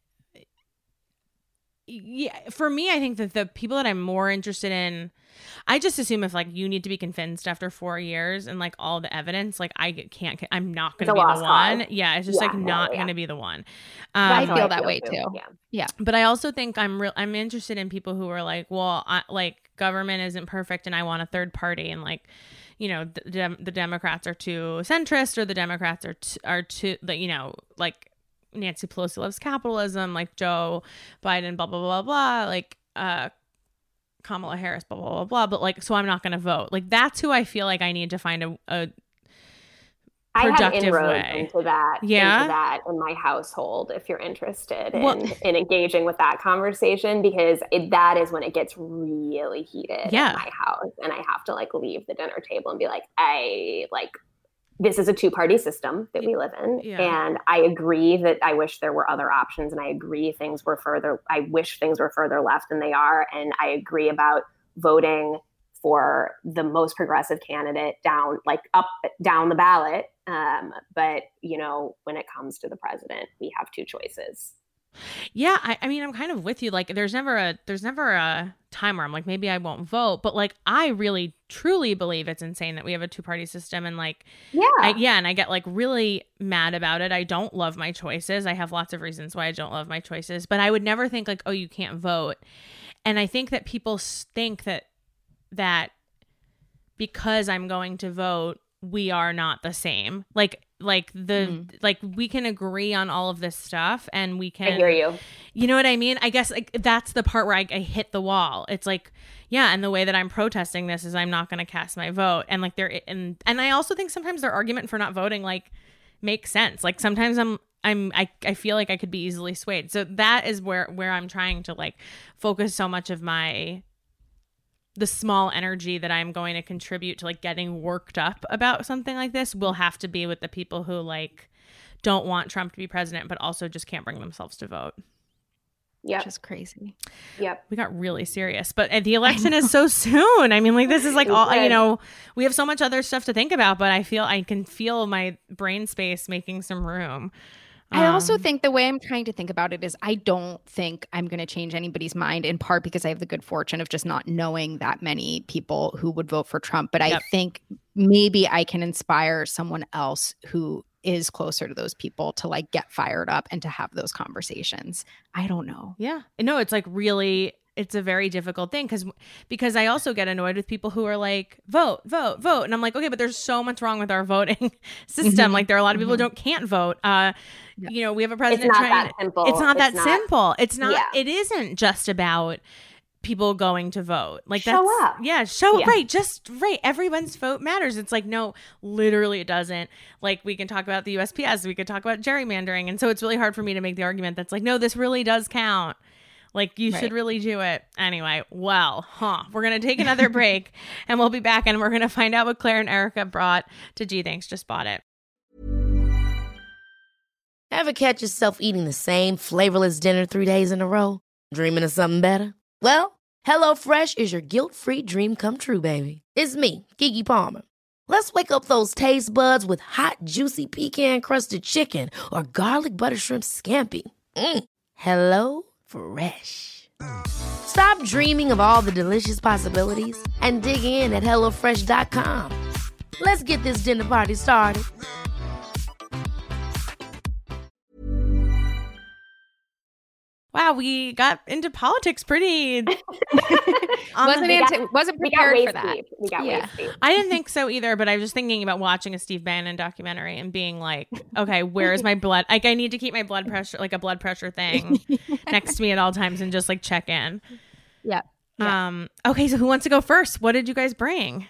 yeah, for me, I think that the people that I'm more interested in, I just assume if like you need to be convinced after four years and like all the evidence, like I get- can't, I'm not going It's to a be lost the one. cause. Yeah, it's just Yeah, like not yeah, yeah. going to be the one. I Um, That's how feel that way too. Yeah. but I also think I'm real. I'm interested in people who are like, well, I, like government isn't perfect, and I want a third party, and like, you know, the, dem- the Democrats are too centrist, or the Democrats are t- are too, like, you know, like Nancy Pelosi loves capitalism, like Joe Biden, blah blah blah blah, like uh, Kamala Harris, blah blah blah blah. But like, so I'm not going to vote. Like that's who I feel like I need to find a, a I have productive inroads way. into that, Yeah? into that in my household. If you're interested in, Well- in engaging with that conversation, because it, that is when it gets really heated Yeah. at my house, and I have to like leave the dinner table and be like, I like this is a two party system that we live in, Yeah. and I agree that I wish there were other options, and I agree things were further. I wish things were further left than they are, and I agree about voting for the most progressive candidate down, like up down the ballot. Um, but you know, when it comes to the president, we have two choices. Yeah, I, I mean, I'm kind of with you. Like, there's never a there's never a time where I'm like, maybe I won't vote. But like, I really truly believe it's insane that we have a two party system. And like, Yeah. I, yeah, and I get like really mad about it. I don't love my choices. I have lots of reasons why I don't love my choices. But I would never think like, oh, you can't vote. And I think that people s- think that that because I'm going to vote, we are not the same. Like. Like the mm. like we can agree on all of this stuff, and we can. I hear you. You know what I mean? I guess like that's the part where I, I hit the wall. It's like, yeah, and the way that I'm protesting this is I'm not going to cast my vote, and like there and and I also think sometimes their argument for not voting like makes sense. Like sometimes I'm I'm I I feel like I could be easily swayed. So that is where where I'm trying to like focus so much of my. The small energy that I'm going to contribute to like getting worked up about something like this will have to be with the people who like don't want Trump to be president, but also just can't bring themselves to vote. Yeah, which is crazy. Yep. We got really serious, but the election is so soon. I mean, like this is like all, you know, we have so much other stuff to think about, but I feel I can feel my brain space making some room. I also think the way I'm trying to think about it is I don't think I'm going to change anybody's mind, in part because I have the good fortune of just not knowing that many people who would vote for Trump. But yep. I think maybe I can inspire someone else who is closer to those people to like get fired up and to have those conversations. I don't know. Yeah. No, it's like really... It's a very difficult thing because because I also get annoyed with people who are like, vote, vote, vote. And I'm like, okay, but there's so much wrong with our voting system. Mm-hmm. Like there are a lot of people mm-hmm. who don't can't vote. Uh, yeah. You know, we have a president it's not trying that simple. It's not it's that not, simple. It's not, yeah. It isn't just about people going to vote. Like show that's, up. Yeah, show yeah. right. Just right. Everyone's vote matters. It's like, no, literally it doesn't. Like we can talk about the U S P S. We could talk about gerrymandering. And so it's really hard for me to make the argument that's like, no, this really does count. Like, you right. should really do it. Anyway, well, huh. We're going to take another break, and we'll be back, and we're going to find out what Claire and Erica brought to Gee Thanks Just Bought It. Ever catch yourself eating the same flavorless dinner three days in a row? Dreaming of something better? Well, HelloFresh is your guilt-free dream come true, baby. It's me, Keke Palmer. Let's wake up those taste buds with hot, juicy pecan-crusted chicken or garlic butter shrimp scampi. Mm. Hello Fresh. Stop dreaming of all the delicious possibilities and dig in at hello fresh dot com. Let's get this dinner party started. Wow, we got into politics pretty. wasn't we anti- got, wasn't prepared we for that. Deep. We got yeah. way deep. I didn't think so either, but I was just thinking about watching a Steve Bannon documentary and being like, okay, where's my blood? Like, I need to keep my blood pressure, like a blood pressure thing next to me at all times and just like check in. Yeah. yeah. Um. Okay, so who wants to go first? What did you guys bring?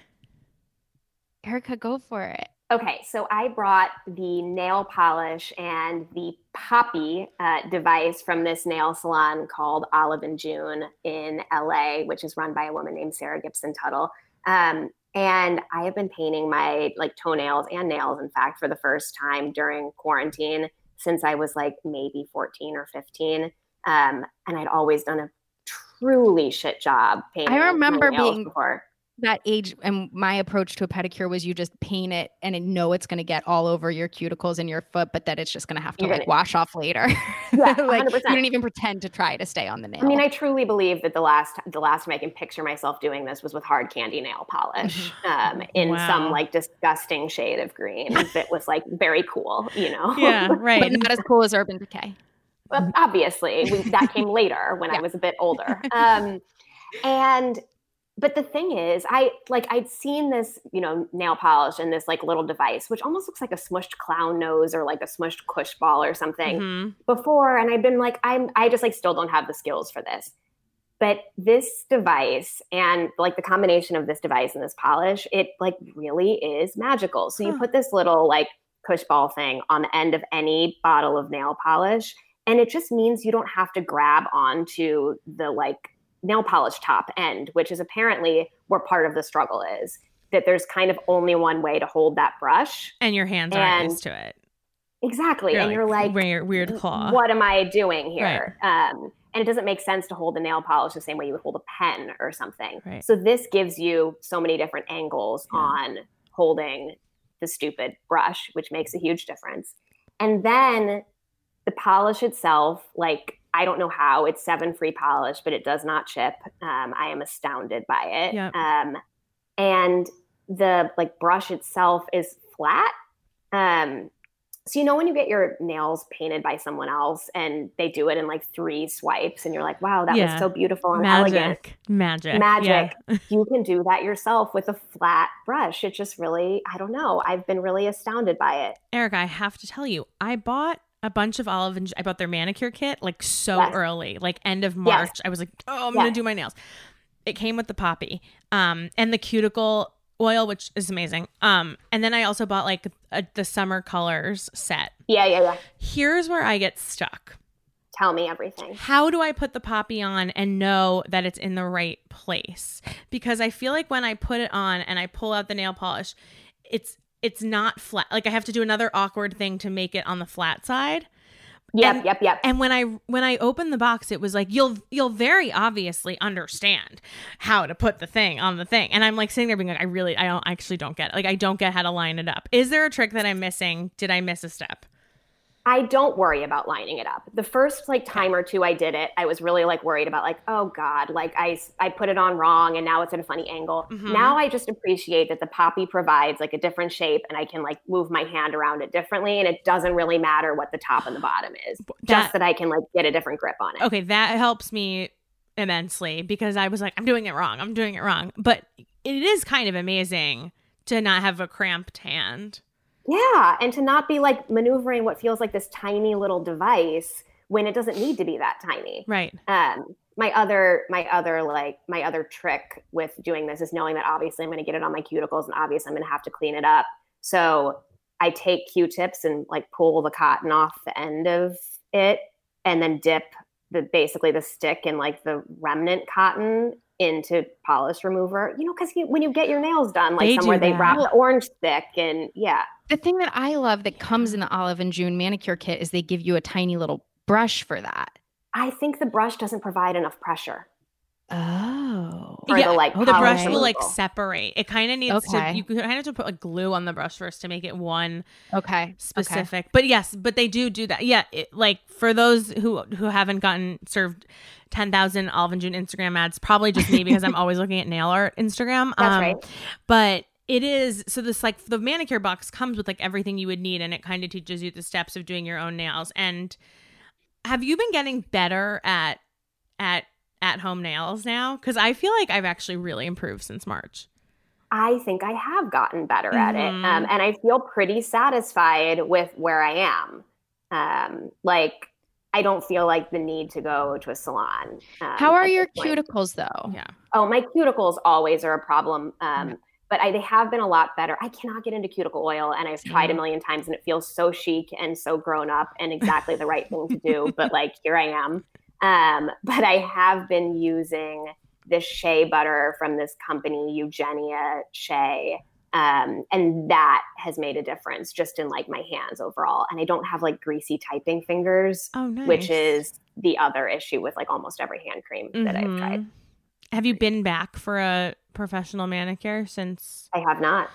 Erica, go for it. Okay, so I brought the nail polish and the poppy uh, device from this nail salon called Olive and June in L A, which is run by a woman named Sarah Gibson Tuttle. Um, and I have been painting my like toenails and nails, in fact, for the first time during quarantine since I was like maybe fourteen or fifteen. Um, and I'd always done a truly shit job painting. I remember my nails being before. That age, and my approach to a pedicure was you just paint it and it, know it's going to get all over your cuticles and your foot, but that it's just going to have to You're like gonna, wash off later. Yeah, like one hundred percent. You don't even pretend to try to stay on the nail. I mean, I truly believe that the last the last time I can picture myself doing this was with hard candy nail polish um, in wow. some like disgusting shade of green that was like very cool, you know? Yeah, right. But not as cool as Urban Decay. Well, obviously, we, that came later when yeah. I was a bit older. Um, and But the thing is, I like I'd seen this, you know, nail polish and this like little device, which almost looks like a smushed clown nose or like a smushed cush ball or something mm-hmm. before. And I've been like, I'm, I just like still don't have the skills for this. But this device and like the combination of this device and this polish, it like really is magical. So you huh. put this little like cush ball thing on the end of any bottle of nail polish, and it just means you don't have to grab onto the like nail polish top end, which is apparently where part of the struggle is, that there's kind of only one way to hold that brush. And your hands and, aren't used to it. Exactly. You're and like, you're like, weird, weird claw. What am I doing here? Right. Um, and it doesn't make sense to hold the nail polish the same way you would hold a pen or something. Right. So this gives you so many different angles yeah. on holding the stupid brush, which makes a huge difference. And then the the polish itself, like, I don't know how it's seven free polish, but it does not chip. Um, I am astounded by it. Yep. Um, and the like brush itself is flat. Um, so, you know, when you get your nails painted by someone else and they do it in like three swipes and you're like, wow, that Yeah. was so beautiful and Magic. elegant. Magic. Magic. Yeah. You can do that yourself with a flat brush. It just really, I don't know. I've been really astounded by it. Erica, I have to tell you, I bought a bunch of Olive and I bought their manicure kit like so Yes. early, like end of March. Yes. I was like, oh, I'm Yes. gonna do my nails. It came with the poppy, um, and the cuticle oil, which is amazing. Um, and then I also bought like a, the summer colors set. Yeah, yeah, yeah. Here's where I get stuck. Tell me everything. How do I put the poppy on and know that it's in the right place? Because I feel like when I put it on and I pull out the nail polish, it's it's not flat. Like I have to do another awkward thing to make it on the flat side. Yep, and, yep, yep. And when I when I opened the box, it was like you'll you'll very obviously understand how to put the thing on the thing. And I'm like sitting there being like, I really I don't I actually don't get it. Like I don't get how to line it up. Is there a trick that I'm missing? Did I miss a step? I don't worry about lining it up. The first like time or two I did it, I was really like worried about like, oh God, like I, I put it on wrong and now it's at a funny angle. Mhm. Now I just appreciate that the poppy provides like a different shape and I can like move my hand around it differently. And it doesn't really matter what the top and the bottom is, That- just that I can like get a different grip on it. Okay, that helps me immensely because I was like, I'm doing it wrong. I'm doing it wrong. But it is kind of amazing to not have a cramped hand. Yeah. And to not be like maneuvering what feels like this tiny little device when it doesn't need to be that tiny. Right. Um, my other, my other, like my other trick with doing this is knowing that obviously I'm going to get it on my cuticles and obviously I'm going to have to clean it up. So I take Q-tips and like pull the cotton off the end of it and then dip the, basically the stick in like the remnant cotton into polish remover, you know, because you, when you get your nails done, like They do somewhere they that. wrap the orange stick and yeah. The thing that I love that comes in the Olive and June manicure kit is they give you a tiny little brush for that. I think the brush doesn't provide enough pressure. Oh. For the, like, the brush polish will like removal. separate. It kind of needs Okay. to. You kind of have to put like glue on the brush first to make it one Okay. specific. But yes, but they do do that. Yeah, it, like for those who who haven't gotten served ten thousand Olive and June Instagram ads, probably just me because I'm always looking at nail art Instagram. That's um, right. But it is so this like the manicure box comes with like everything you would need, and it kind of teaches you the steps of doing your own nails. And have you been getting better at at at home nails now? Because I feel like I've actually really improved since March. I think I have gotten better at it. Mhm. Um, and I feel pretty satisfied with where I am. Um, like, I don't feel like the need to go to a salon. Um, How are at your this point. cuticles though? Yeah. Oh, my cuticles always are a problem. Um, Yeah. But I, they have been a lot better. I cannot get into cuticle oil, and I've tried a million times, and it feels so chic and so grown up and exactly the right thing to do. But like, here I am. Um, but I have been using this shea butter from this company, Eugenia Shea. Um, and that has made a difference just in like my hands overall. And I don't have like greasy typing fingers, Oh, nice. which is the other issue with like almost every hand cream that I've Mhm. tried. Have you been back for a professional manicure since? I have not.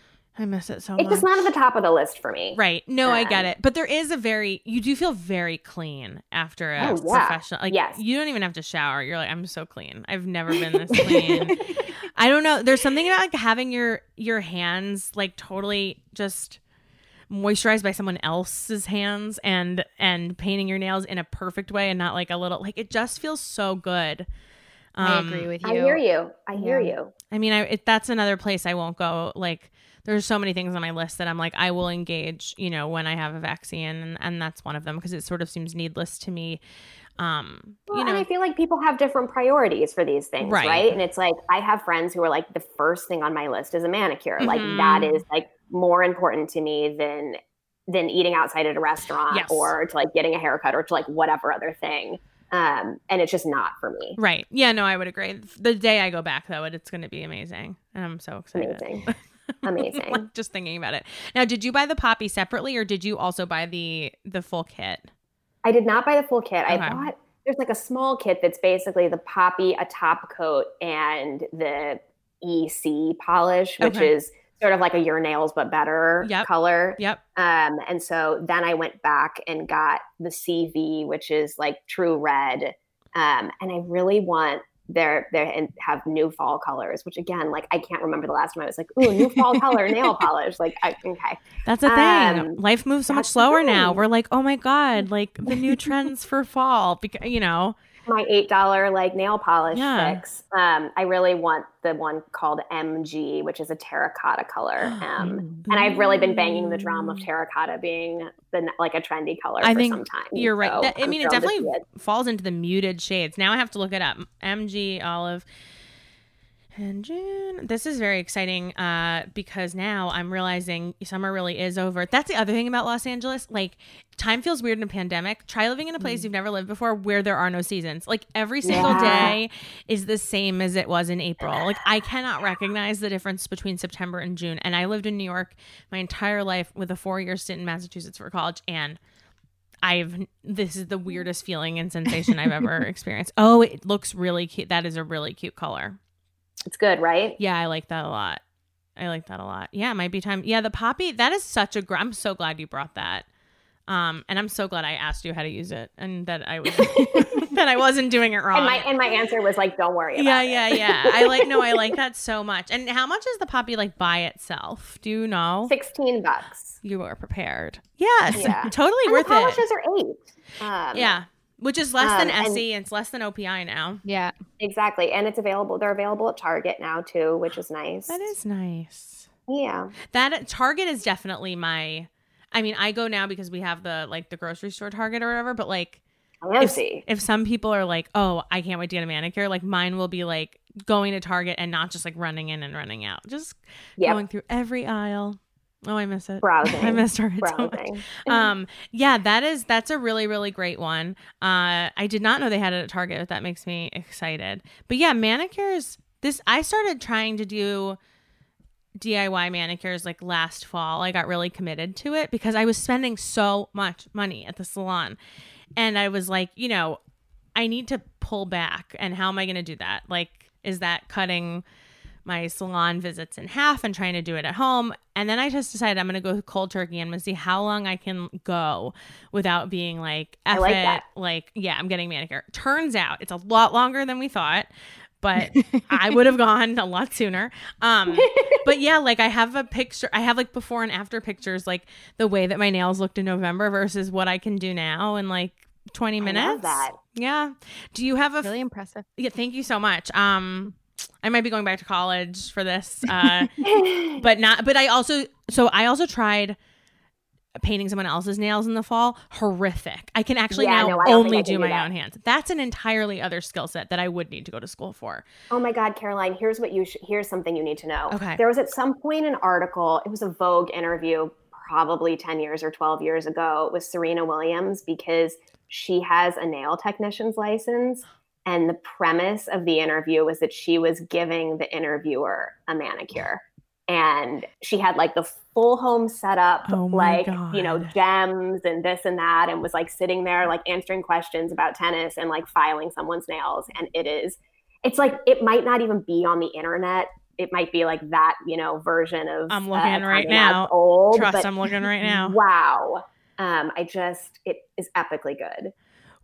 I miss it so It's much. just not at the top of the list for me. Right. No, I get Um, it. But there is a very, you do feel very clean after a Oh, yeah. professional. Like, Yes. you don't even have to shower. You're like, I'm so clean. I've never been this clean. I don't know. There's something about like having your your hands like totally just moisturized by someone else's hands and and painting your nails in a perfect way and not like a little, like it just feels so good. I Um, agree with you. I hear you. I hear Yeah. you. I mean, I it, that's another place I won't go. Like, there's so many things on my list that I'm like, I will engage, you know, when I have a vaccine, and, and that's one of them because it sort of seems needless to me. Um, Well, you know, and I feel like people have different priorities for these things, Right. right. And it's like, I have friends who are like, the first thing on my list is a manicure. Like Mhm. that is like more important to me than than eating outside at a restaurant Yes. or to like getting a haircut or to like whatever other thing. Um, and it's just not for me. right? Yeah, no, I would agree. The day I go back, though, it, it's going to be amazing, and I'm so excited. Amazing. Amazing. Like, just thinking about it. Now, did you buy the poppy separately, or did you also buy the the full kit? I did not buy the full kit. Okay. I bought, there's like a small kit that's basically the poppy, a top coat, and the E C polish, which Okay. is sort of like a your nails but better yep. color. Yep. Um, and so then I went back and got the C V, which is like true red. Um, and I really want their their and have new fall colors, which again, like I can't remember the last time I was like, ooh, new fall color nail polish. Like, I, okay, that's the thing. Um, Life moves so much slower now. We're like, oh my god, like the new trends for fall. Because you know. My eight dollar like nail polish yeah. fix. Um, I really want the one called M G, which is a terracotta color. Um, and I've really been banging the drum of terracotta being the like a trendy color I for think some time. You're right. So that, I I'm mean, it thrilled to definitely see it. falls into the muted shades. Now I have to look it up. M G olive. And June. This is very exciting uh, because now I'm realizing summer really is over. That's the other thing about Los Angeles. Like, time feels weird in a pandemic. Try living in a place mm. you've never lived before where there are no seasons. Like, every single yeah. day is the same as it was in April. Like, I cannot recognize the difference between September and June. And I lived in New York my entire life with a four-year stint in Massachusetts for college. And I've this is the weirdest feeling and sensation I've ever experienced. Oh, it looks really cute. That is a really cute color. It's good, right? Yeah, I like that a lot. I like that a lot. Yeah, it might be time. Yeah, the poppy, that is such a, gr- I'm so glad you brought that. Um, and I'm so glad I asked you how to use it and that I was, that I wasn't doing it wrong. And my, and my answer was like, don't worry about yeah, it. Yeah, yeah, yeah. I like, no, I like that so much. And how much is the poppy like by itself? Do you know? sixteen bucks. You are prepared. Yes. Yeah. Totally and worth the polishes it. are eight. Um, yeah. Which is less than um, Essie. And it's less than O P I now. Yeah. Exactly. And it's available. They're available at Target now too, which is nice. That is nice. Yeah. That Target is definitely my, I mean, I go now because we have the, like the grocery store Target or whatever, but like if, if some people are like, oh, I can't wait to get a manicure, like mine will be like going to Target and not just like running in and running out. Just yep. going through every aisle. Oh, I miss it. Browsing. I miss Target Browsing. so much. Um, yeah, that is that's a really, really great one. Uh, I did not know they had it at Target. That makes me excited. But yeah, manicures. This I started trying to do D I Y manicures like last fall. I got really committed to it because I was spending so much money at the salon, and I was like, you know, I need to pull back. And how am I going to do that? Like, is that cutting my salon visits in half and trying to do it at home? And then I just decided I'm going to go cold turkey and I'm going to see how long I can go without being like, F I like it. that. Like, yeah, I'm getting manicure. Turns out it's a lot longer than we thought, but I would have gone a lot sooner. Um, but yeah, like I have a picture, I have like before and after pictures, like the way that my nails looked in November versus what I can do now in like twenty minutes. I love that. Yeah. Do you have a really impressive? Yeah. Thank you so much. Um, I might be going back to college for this, uh, but not, but I also, so I also tried painting someone else's nails in the fall. Horrific. I can actually yeah, now no, I don't only think I can do my do that. own hands. That's an entirely other skill set that I would need to go to school for. Oh my God, Caroline, here's what you sh- here's something you need to know. Okay. There was at some point an article, it was a Vogue interview probably ten years or twelve years ago with Serena Williams because she has a nail technician's license. And the premise of the interview was that she was giving the interviewer a manicure. And she had like the full home setup, oh my like, God. you know, gems and this and that, and was like sitting there, like answering questions about tennis and like filing someone's nails. And it is, it's like, it might not even be on the internet. It might be like that, you know, version of I'm looking uh, right now. Old, Trust, but I'm looking right now. Wow. Um, I just, it is epically good.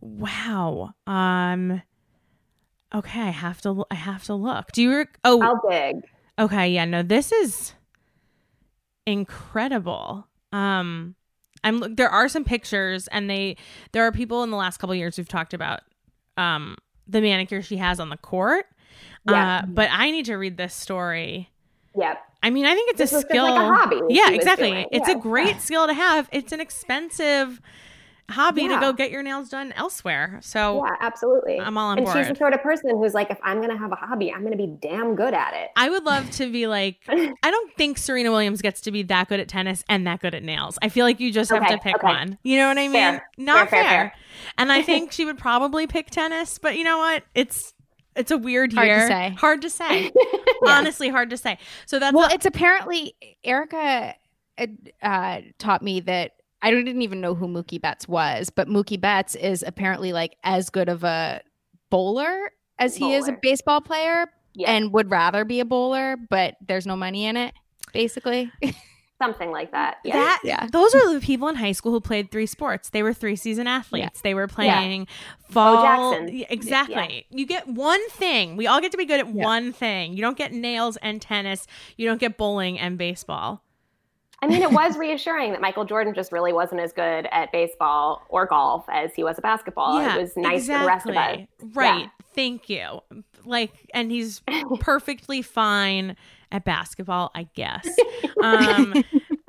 Wow. Um, okay. I have to, I have to look. Do you, rec- oh, How big? Okay, yeah, no, this is incredible. Um, I'm there are some pictures, and they there are people in the last couple of years who've talked about um the manicure she has on the court. Yeah. Uh, but I need to read this story. Yep. I mean, I think it's This a was just skill. like a hobby Yeah, she was exactly. doing. It's Yeah. a great skill to have. It's an expensive hobby Yeah. to go get your nails done elsewhere. So Yeah, absolutely. I'm all on and board. she's the sort of person who's like, if I'm going to have a hobby, I'm going to be damn good at it. I would love to be like, I don't think Serena Williams gets to be that good at tennis and that good at nails. I feel like you just have Okay, to pick okay. one. You know what I mean? Fair. Not Fair, fair. fair, fair. And I think she would probably pick tennis, but you know what? It's it's a weird Hard to year. say. Hard to say. Honestly, hard to say. So that's well, a- it's apparently Erica uh, taught me that I didn't even know who Mookie Betts was, but Mookie Betts is apparently like as good of a bowler as he is a Bowler. baseball player, Yeah. and would rather be a bowler, but there's no money in it. basically. Something like that. Yeah. That Yeah. Those are the people in high school who played three sports. They were three season athletes. Yeah. They were playing Bo fall. Jackson. Yeah, exactly. Yeah. You get one thing. We all get to be good at Yeah. one thing. You don't get nails and tennis. You don't get bowling and baseball. I mean, it was reassuring that Michael Jordan just really wasn't as good at baseball or golf as he was at basketball. Yeah, It was nice exactly. for the rest of us. Right. Yeah. Thank you. Like, and he's perfectly fine at basketball, I guess. Um,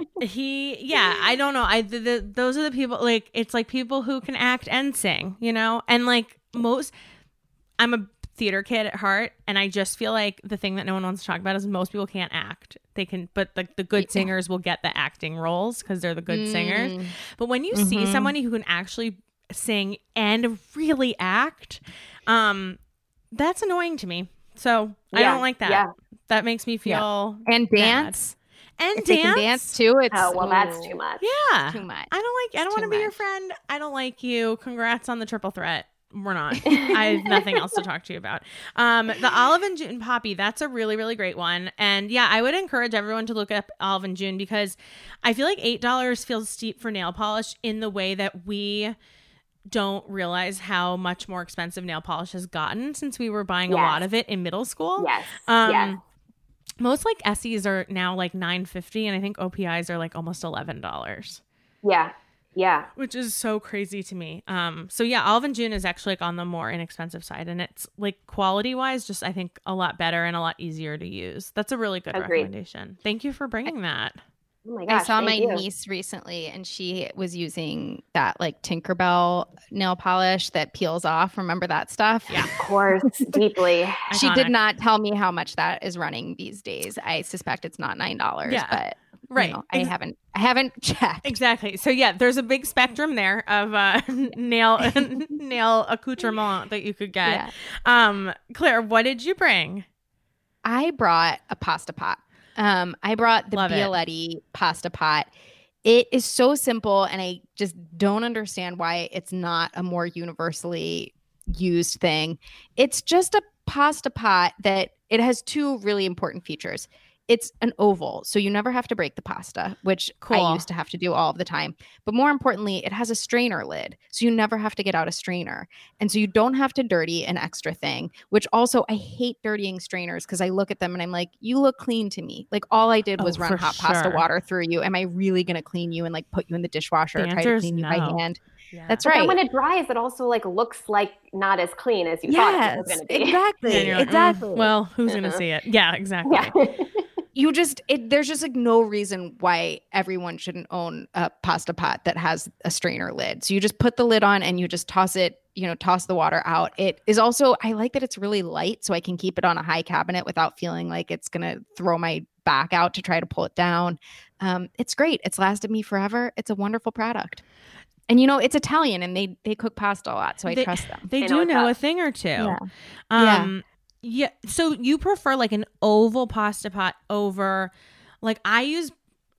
he, yeah, I don't know. I the, the, those are the people. Like, it's like people who can act and sing, you know. And like most, I'm a theater kid at heart, and I just feel like the thing that no one wants to talk about is most people can't act. They can, but like the good singers will get the acting roles because they're the good Mm. singers. But when you Mm-hmm. see somebody who can actually sing and really act, um, that's annoying to me. So I Yeah, don't like that. yeah. That makes me feel And bad. dance. And If they dance. can dance too, it's Oh, well, that's ooh, too much. Yeah. Too much. I don't like. I don't It's want to too be your much. friend. I don't like you. Congrats on the triple threat. We're not. I have nothing else to talk to you about. Um, the Olive and June Poppy, that's a really, really great one. And yeah, I would encourage everyone to look up Olive and June because I feel like eight dollars feels steep for nail polish in the way that we don't realize how much more expensive nail polish has gotten since we were buying Yes. a lot of it in middle school. Yes. Um, yes. Most like Essies are now like nine fifty, and I think O P Is are like almost eleven dollars. Yeah. Yeah. Which is so crazy to me. Um, so yeah, Olive and June is actually like on the more inexpensive side, and it's like quality wise, just I think a lot better and a lot easier to use. That's a really good Agreed. recommendation. Thank you for bringing that. Oh my gosh. I saw my thank you. niece recently, and she was using that like Tinkerbell nail polish that peels off. Remember that stuff? Yeah. Of course, deeply. She Iconic. did not tell me how much that is running these days. I suspect it's not nine dollars. Yeah. But you Right. know, I Ex- haven't. I haven't checked. Exactly. So yeah, there's a big spectrum there of uh, nail nail accoutrement that you could get. Yeah. Um, Claire, what did you bring? I brought a pasta pot. Um, I brought the Love it. Bialetti pasta pot. It is so simple, and I just don't understand why it's not a more universally used thing. It's just a pasta pot that it has two really important features. It's an oval, so you never have to break the pasta, which Cool. I used to have to do all of the time. But more importantly, it has a strainer lid, so you never have to get out a strainer. And so you don't have to dirty an extra thing, which also I hate dirtying strainers because I look at them and I'm like, you look clean to me. Like all I did was Oh, run for hot pasta sure. water through you. Am I really going to clean you and like put you in the dishwasher or The try to answer is clean you no. by hand? Yeah. That's But right. then when it dries, it also like looks like not as clean as you thought it Yes, was going to be. exactly. And you're like, mm, exactly. well, who's gonna Uh-huh. see it? Yeah, exactly. Yeah. you just it, there's just like no reason why everyone shouldn't own a pasta pot that has a strainer lid. So you just put the lid on and you just toss it, you know, toss the water out. It is also, I like that it's really light so I can keep it on a high cabinet without feeling like it's going to throw my back out to try to pull it down. Um, it's great. It's lasted me forever. It's a wonderful product. And you know, it's Italian and they they cook pasta a lot, so I They- trust them. They They do know know, what's a up. thing or two. Yeah. Um, yeah. So you prefer like an oval pasta pot over, like I use,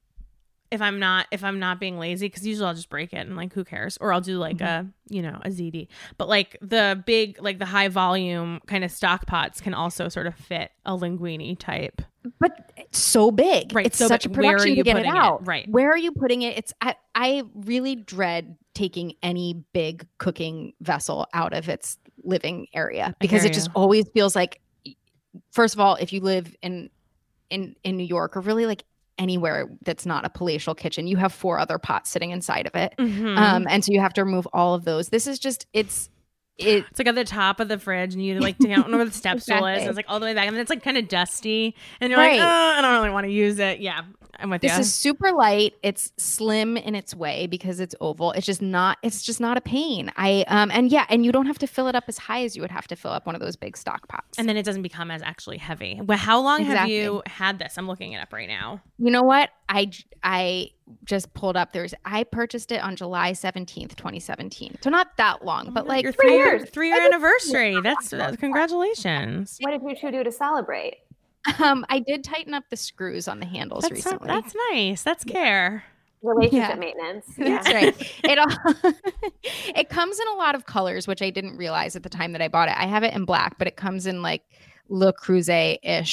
if I'm not if I'm not being lazy, because usually I'll just break it and like who cares, or I'll do like Mm-hmm. a you know a Z D. But like the big like the high volume kind of stock pots can also sort of fit a linguine type. But it's so big. Right, It's so such big. a Where are production you to get it putting it? out. Right. Where are you putting it? It's I, I really dread taking any big cooking vessel out of its living area because hear it just you. always feels like, first of all, if you live in in in New York or really like anywhere that's not a palatial kitchen, you have four other pots sitting inside of it. Mhm. Um, and so you have to remove all of those. This is just it's it It's like at the top of the fridge, and you like don't know where the step stool is. Exactly. And it's like all the way back, and then it's like kind of dusty, and you're Right. like, oh, I don't really want to use it. Yeah, I'm with This you. is super light. It's slim in its way because it's oval. It's just not. It's just not a pain. I um and yeah, and you don't have to fill it up as high as you would have to fill up one of those big stock pots. And then it doesn't become as actually heavy. Well, how long have Exactly. you had this? I'm looking it up right now. You know what? I j- I just pulled up. There's I purchased it on July seventeenth, twenty seventeen. So not that long, but like Your three three year years. three year anniversary. That's, that's congratulations. What did you two do to celebrate? um I did tighten up the screws on the handles That's so- recently. that's nice. That's care. Relationship Yeah. maintenance. That's Yeah. right. It all, it comes in a lot of colors, which I didn't realize at the time that I bought it. I have it in black, but it comes in like Le Creuset ish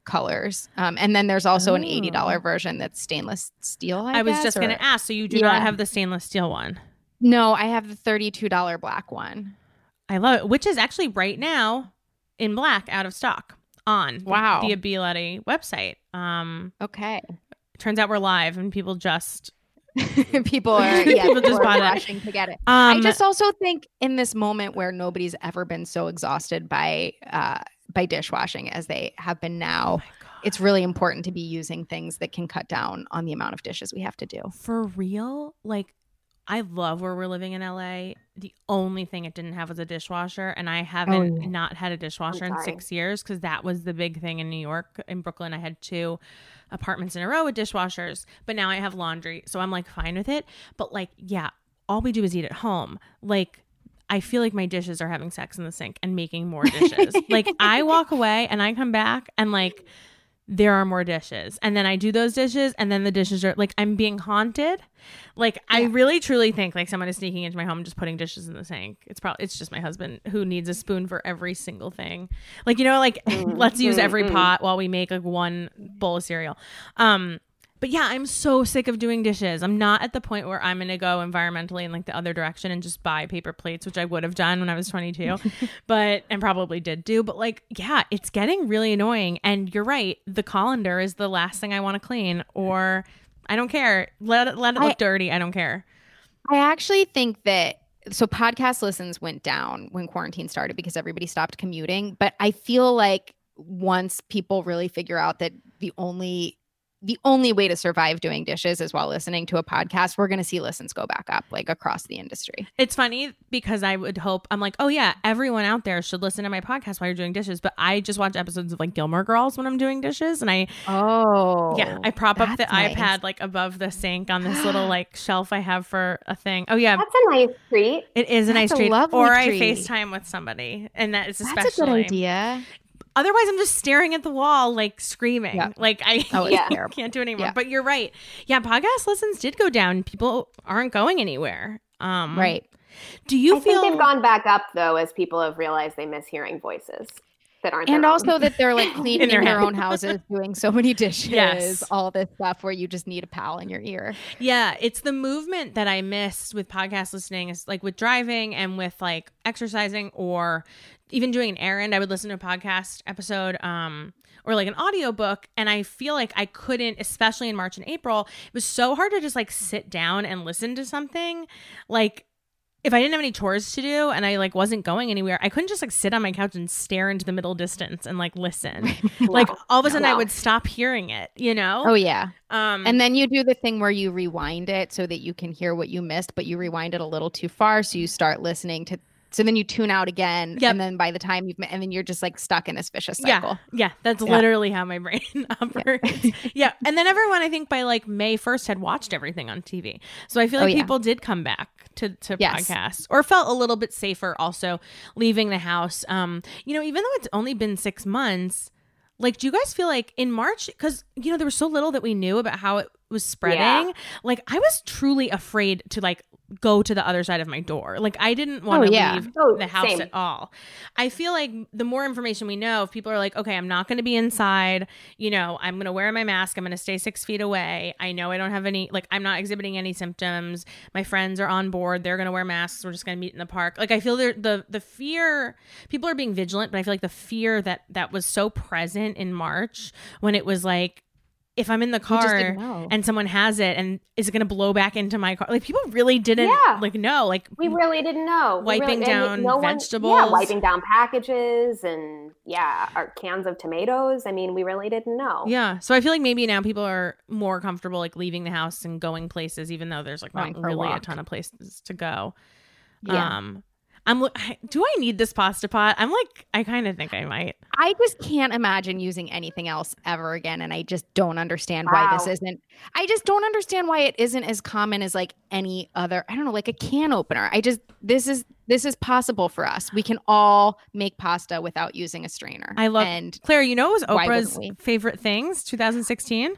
colors. Um, and then there's also Oh. an eighty dollars version that's stainless steel. I, I was guess, just or- going to ask. So you do Yeah. not have the stainless steel one? No, I have the thirty-two dollars black one. I love it, which is actually right now in black out of stock on Wow. the Ability website. Um, Okay. turns out we're live and people just people are yeah, People people just are bought it. rushing to get it. um I just also think in this moment where nobody's ever been so exhausted by uh, by dishwashing as they have been now, it's really important to be using things that can cut down on the amount of dishes we have to do. for real, like I love where we're living in L A. The only thing it didn't have was a dishwasher, and I haven't Oh, yeah. not had a dishwasher I'm in sorry. six years because that was the big thing in New York. In Brooklyn, I had two apartments in a row with dishwashers, but now I have laundry, so I'm like fine with it. But like, yeah, all we do is eat at home. Like, I feel like my dishes are having sex in the sink and making more dishes. Like, I walk away and I come back and like there are more dishes, and then I do those dishes, and then the dishes are like I'm being haunted. Like I Yeah. really truly think like someone is sneaking into my home and just putting dishes in the sink. It's probably it's just my husband who needs a spoon for every single thing. Like, you know, like let's use every pot while we make like one bowl of cereal. Um But yeah, I'm so sick of doing dishes. I'm not at the point where I'm going to go environmentally in like the other direction and just buy paper plates, which I would have done when I was twenty-two, but and probably did do. But like, yeah, it's getting really annoying. And you're right. The colander is the last thing I want to clean, or I don't care. Let it, let it look I- dirty. I don't care. I actually think that so podcast listens went down when quarantine started because everybody stopped commuting. But I feel like once people really figure out that the only the only way to survive doing dishes is while listening to a podcast, we're going to see listens go back up like across the industry. It's funny because I would hope, I'm like, oh yeah, everyone out there should listen to my podcast while you're doing dishes. But I just watch episodes of like Gilmore Girls when I'm doing dishes. And I, Oh, yeah, I prop up the that's nice. iPad like above the sink on this little like shelf I have for a thing. Oh yeah, That's a nice treat. it is a That's nice a treat. lovely Or I treat. FaceTime with somebody. And that is especially. That's a good idea. Otherwise, I'm just staring at the wall, like screaming. Yeah. Like I Oh, it's Yeah. terrible. can't do it anymore. Yeah. But you're right. Yeah, podcast listens did go down. People aren't going anywhere. Um, Right. Do you I feel think they've gone back up though as people have realized they miss hearing voices that aren't And their also own. that they're like cleaning their their head. own houses, doing so many dishes, Yes. all this stuff where you just need a pal in your ear. Yeah, it's the movement that I missed with podcast listening is like with driving and with like exercising or even doing an errand. I would listen to a podcast episode um or like an audiobook, and I feel like I couldn't, especially in March and April, it was so hard to just like sit down and listen to something. Like if I didn't have any chores to do and I like wasn't going anywhere, I couldn't just like sit on my couch and stare into the middle distance and like listen. Like all of a sudden I No. would stop hearing it, you know? Oh, yeah. Um And then you do the thing where you rewind it so that you can hear what you missed, but you rewind it a little too far. So you start listening to, so then you tune out again. Yep. And then by the time you've, and then you're just like stuck in this vicious cycle. Yeah, yeah, that's Yeah. literally how my brain operates. Yeah. And then everyone, I think by like May first had watched everything on T V. So I feel Oh, like yeah. people did come back to, to Yes. podcasts or felt a little bit safer also leaving the house. Um, you know, even though it's only been six months, like, do you guys feel like in March, because, you know, there was so little that we knew about how it was spreading. Yeah. Like, I was truly afraid to like go to the other side of my door. Like, I didn't want to Oh, yeah. leave Oh, the house same. at all. I feel like the more information we know, if people are like, okay, I'm not going to be inside, you know, I'm going to wear my mask, I'm going to stay six feet away. I know I don't have any, like, I'm not exhibiting any symptoms. My friends are on board. They're going to wear masks. We're just going to meet in the park. Like, I feel there, the the fear, people are being vigilant, but I feel like the fear that that was so present in March when it was like, if I'm in the just car didn't know. and someone has it, and is it going to blow back into my car? Like, people really didn't Yeah. like know. Like, We really didn't know. We Wiping really, and down no one- vegetables. yeah, wiping down packages and yeah, our cans of tomatoes. I mean, we really didn't know. yeah. So I feel like maybe now people are more comfortable like leaving the house and going places, even though there's like Going not for a really a walk. ton of places to go. Yeah. Um, I'm. lo- I- Do I need this pasta pot? I'm like, I kind of think I might. I just can't imagine using anything else ever again. And I just don't understand why this Wow. isn't, I just don't understand why it isn't as common as like any other, I don't know, like a can opener. I just, this is, this is possible for us. We can all make pasta without using a strainer. I love and Claire. You know, what was Why Oprah's wouldn't we? favorite things? twenty sixteen.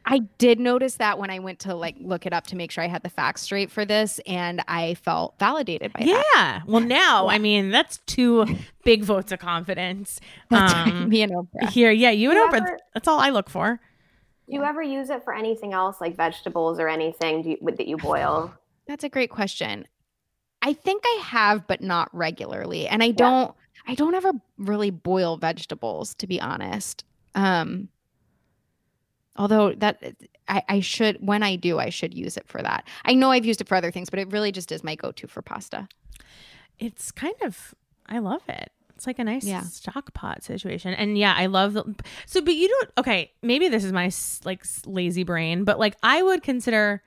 I did notice that when I went to like look it up to make sure I had the facts straight for this, and I felt validated by yeah. that. Well, now, Yeah. I mean, that's two big votes of confidence. That's Um, right. Me and Oprah. Here, yeah, you and You Oprah. ever- That's all I look for. Do you ever use it for anything else, like vegetables or anything do you, that you boil? That's a great question. I think I have, but not regularly. And I don't I don't ever really boil vegetables, to be honest. Um although that I, I should when I do, I should use it for that. I know I've used it for other things, but it really just is my go-to for pasta. It's kind of, I love it. It's like a nice Yeah. stock pot situation. And yeah, I love the, so, but you don't, okay, maybe this is my s- like s- lazy brain, but like I would consider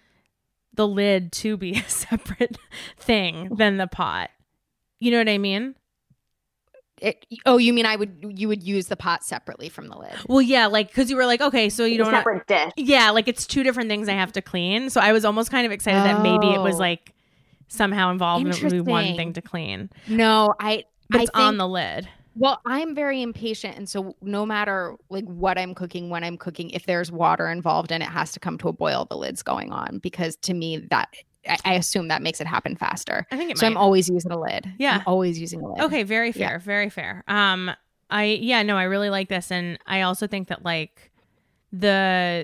the lid to be a separate thing than the pot. You know what I mean? It, oh, you mean I would you would use the pot separately from the lid? Well, yeah, like, because you were like, okay, so you It's don't a wanna- separate dish. yeah, like it's two different things I have to clean. So I was almost kind of excited that maybe it was Oh. like somehow involved and it would be one Interesting. thing to clean, No, I but I it's think, on the lid. Well, I'm very impatient, and so no matter like what I'm cooking, when I'm cooking, if there's water involved and it has to come to a boil, the lid's going on, because to me that I, I assume that makes it happen faster. I think it So might. I'm always using a lid. Yeah. I'm always using a lid. Okay, very Yeah. fair, very fair. Um, I yeah, no, I really like this, and I also think that like the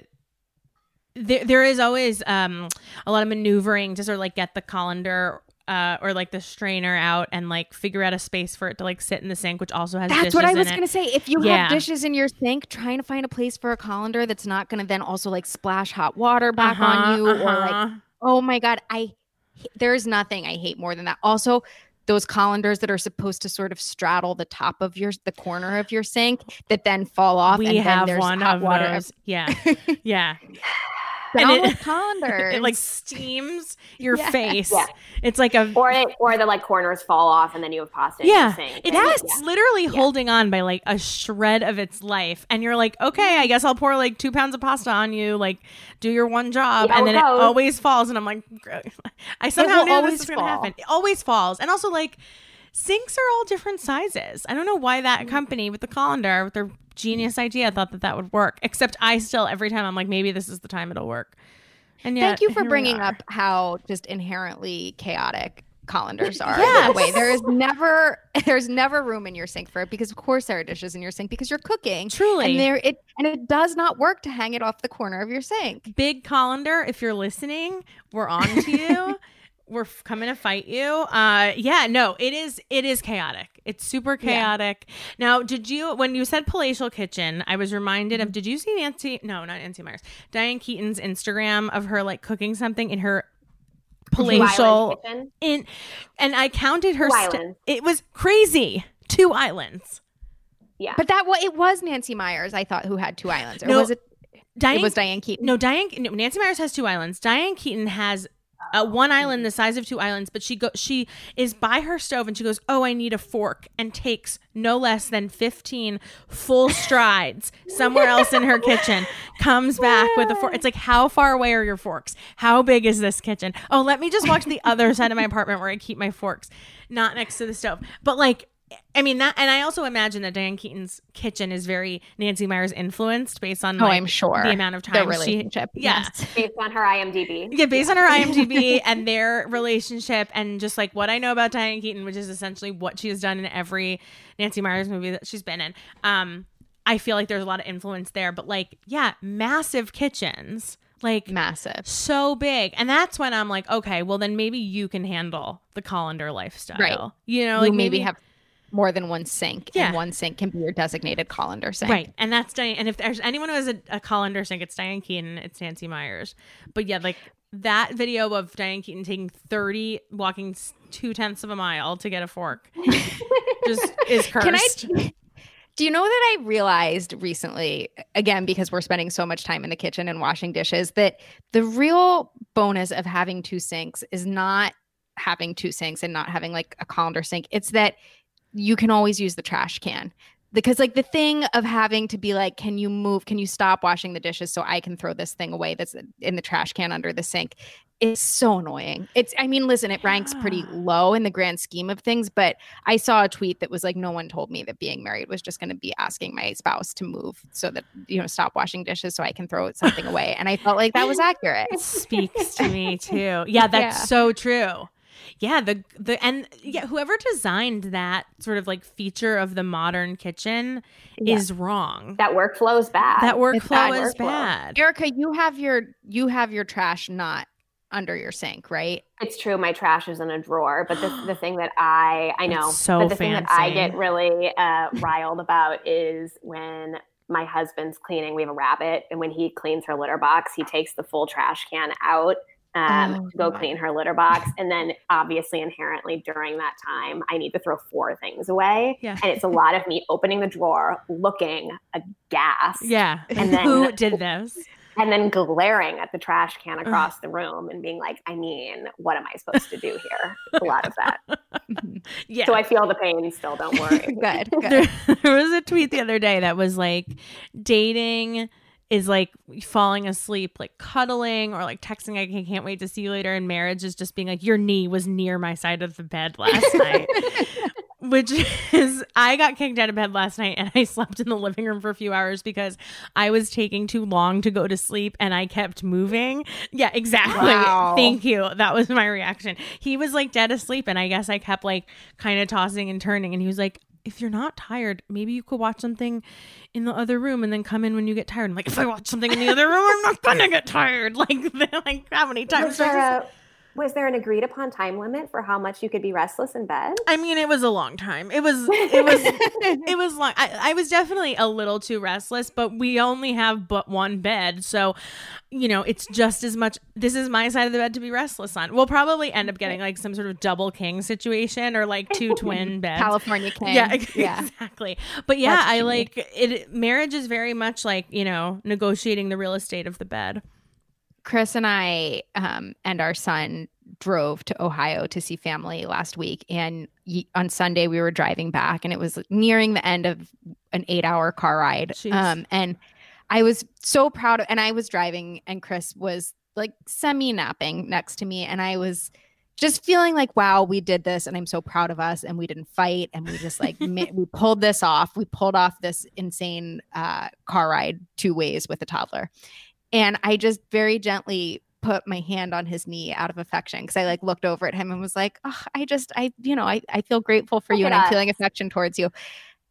there there is always um a lot of maneuvering to sort of like get the colander uh or like the strainer out and like figure out a space for it to like sit in the sink, which also has That's dishes what I in was it. gonna say. If you Yeah. have dishes in your sink, trying to find a place for a colander that's not gonna then also like splash hot water back Uh-huh, on you, or like, uh-huh. oh my god, I there's nothing I hate more than that. Also, those colanders that are supposed to sort of straddle the top of your the corner of your sink that then fall off. We and then have there's one hot of water those. Yeah, yeah. down And it- with colanders. It like steams your Yes. face. Yeah. It's like a Or it, or the like corners fall off and then you have pasta in yeah, your sink. it And- has it's literally holding on by like a shred of its life, and you're like, okay, I guess I'll pour like two pounds of pasta on you, like do your one job, See how and it then it goes. always falls, and I'm like, I somehow will knew this always was gonna fall. happen. It always falls, and also like sinks are all different sizes. I don't know why that Mm. company with the colander with their genius idea thought that that would work. Except I still every time I'm like, maybe this is the time it'll work. And yet, Thank you for here we bringing are. up how just inherently chaotic colanders are. Yes. In that way, there is never there's never room in your sink for it, because of course there are dishes in your sink because you're cooking. Truly. And there it and it does not work to hang it off the corner of your sink. Big colander, if you're listening, we're on to you. We're f- coming to fight you. Uh, yeah, no, it is. It is chaotic. It's super chaotic. Now, did you when you said palatial kitchen? I was reminded of. Did you see Nancy? No, not Nancy Myers. Diane Keaton's Instagram of her like cooking something in her Two palatial island kitchen. in, and I counted her. Two st- islands. it was crazy. Two islands. Yeah. But that what it was Nancy Myers, I thought, who had two islands. Or No, was it Diane it was Diane Keaton? No, Diane. No, Nancy Myers has two islands. Diane Keaton has uh, one island the size of two islands, but she go she is by her stove and she goes, "Oh, I need a fork," and takes no less than fifteen full strides somewhere else in her kitchen. Comes back with a fork. It's like, how far away are your forks? How big is this kitchen? Oh, let me just walk to the other side of my apartment where I keep my forks, not next to the stove. But like. I mean that, and I also imagine that Diane Keaton's kitchen is very Nancy Myers influenced, based on Oh, like, I'm sure. the amount of Their time she, relationship. yeah, Yes. Based on her I M D B. yeah, based on her I M D B and their relationship, and just like what I know about Diane Keaton, which is essentially what she has done in every Nancy Myers movie that she's been in. Um, I feel like there's a lot of influence there, but like, yeah, massive kitchens, like Massive. so big, and that's when I'm like, okay, well then maybe you can handle the colander lifestyle, Right. You know, You like maybe have more than one sink, Yeah. and one sink can be your designated colander sink. Right. And that's Diane. And if there's anyone who has a, a colander sink, it's Diane Keaton, it's Nancy Myers. But yeah, like that video of Diane Keaton taking thirty, walking s- two tenths of a mile to get a fork just is cursed. Can I? Do you know that I realized recently, again, because we're spending so much time in the kitchen and washing dishes, that the real bonus of having two sinks is not having two sinks and not having like a colander sink. It's that you can always use the trash can. because like the thing of having to be like, can you move, can you stop washing the dishes so I can throw this thing away that's in the trash can under the sink, is so annoying. It's, I mean, listen, it ranks pretty low in the grand scheme of things, but I saw a tweet that was like, no one told me that being married was just going to be asking my spouse to move so that, you know, stop washing dishes so I can throw something away. And I felt like that was accurate. It speaks to me too. Yeah, that's Yeah. so true. Yeah, the the and yeah, whoever designed that sort of like feature of the modern kitchen Yeah. is wrong. That workflow is bad. That workflow It's bad is workflow. bad. Erica, you have your, you have your trash not under your sink, right? It's true. My trash is in a drawer, but the the thing that I I know, That's so but the thing that I fancy. get really uh, riled about is when my husband's cleaning. We have a rabbit, and when he cleans her litter box, he takes the full trash can out um, Oh, to go God. clean her litter box, and then obviously inherently during that time, I need to throw four things away, Yeah. and it's a lot of me opening the drawer, looking aghast, Yeah. And then- Who did this? and then glaring at the trash can across the room and being like, I mean, what am I supposed to do here? It's a lot of that. Yeah. So I feel the pain still, don't worry. Good, good. there, there was a tweet the other day that was like, dating is like falling asleep, like cuddling or like texting, I can't wait to see you later. And marriage is just being like, your knee was near my side of the bed last night. Which is, I got kicked out of bed last night and I slept in the living room for a few hours because I was taking too long to go to sleep and I kept moving. Yeah, exactly. Wow. Thank you. That was my reaction. He was like dead asleep and I guess I kept like kind of tossing and turning, and he was like, if you're not tired, maybe you could watch something in the other room and then come in when you get tired. I'm like, if I watch something in the other room, I'm not gonna get tired. Like, like how many times? Was do I there, just- a, was there an agreed upon time limit for how much you could be restless in bed? I mean, it was a long time. It was, it was, it was long. I, I was definitely a little too restless, but we only have but one bed. So, you know, it's just as much, this is my side of the bed to be restless on. We'll probably end up getting like some sort of double king situation or like two twin beds. California king. Yeah, yeah. exactly. But yeah, That's I cute. like it. Marriage is very much like, you know, negotiating the real estate of the bed. Chris and I um, and our son drove to Ohio to see family last week. And y- on Sunday, we were driving back and it was nearing the end of an eight hour car ride. Jeez. Um, and I was so proud of, and I was driving and Chris was like semi napping next to me. And I was just feeling like, wow, we did this. And I'm so proud of us. And we didn't fight. And we just like, ma- we pulled this off. We pulled off this insane uh, car ride two ways with a toddler. And I just very gently put my hand on his knee out of affection because I like looked over at him and was like, oh, I just, I, you know, I, I feel grateful for Look you at and I'm us. feeling affection towards you.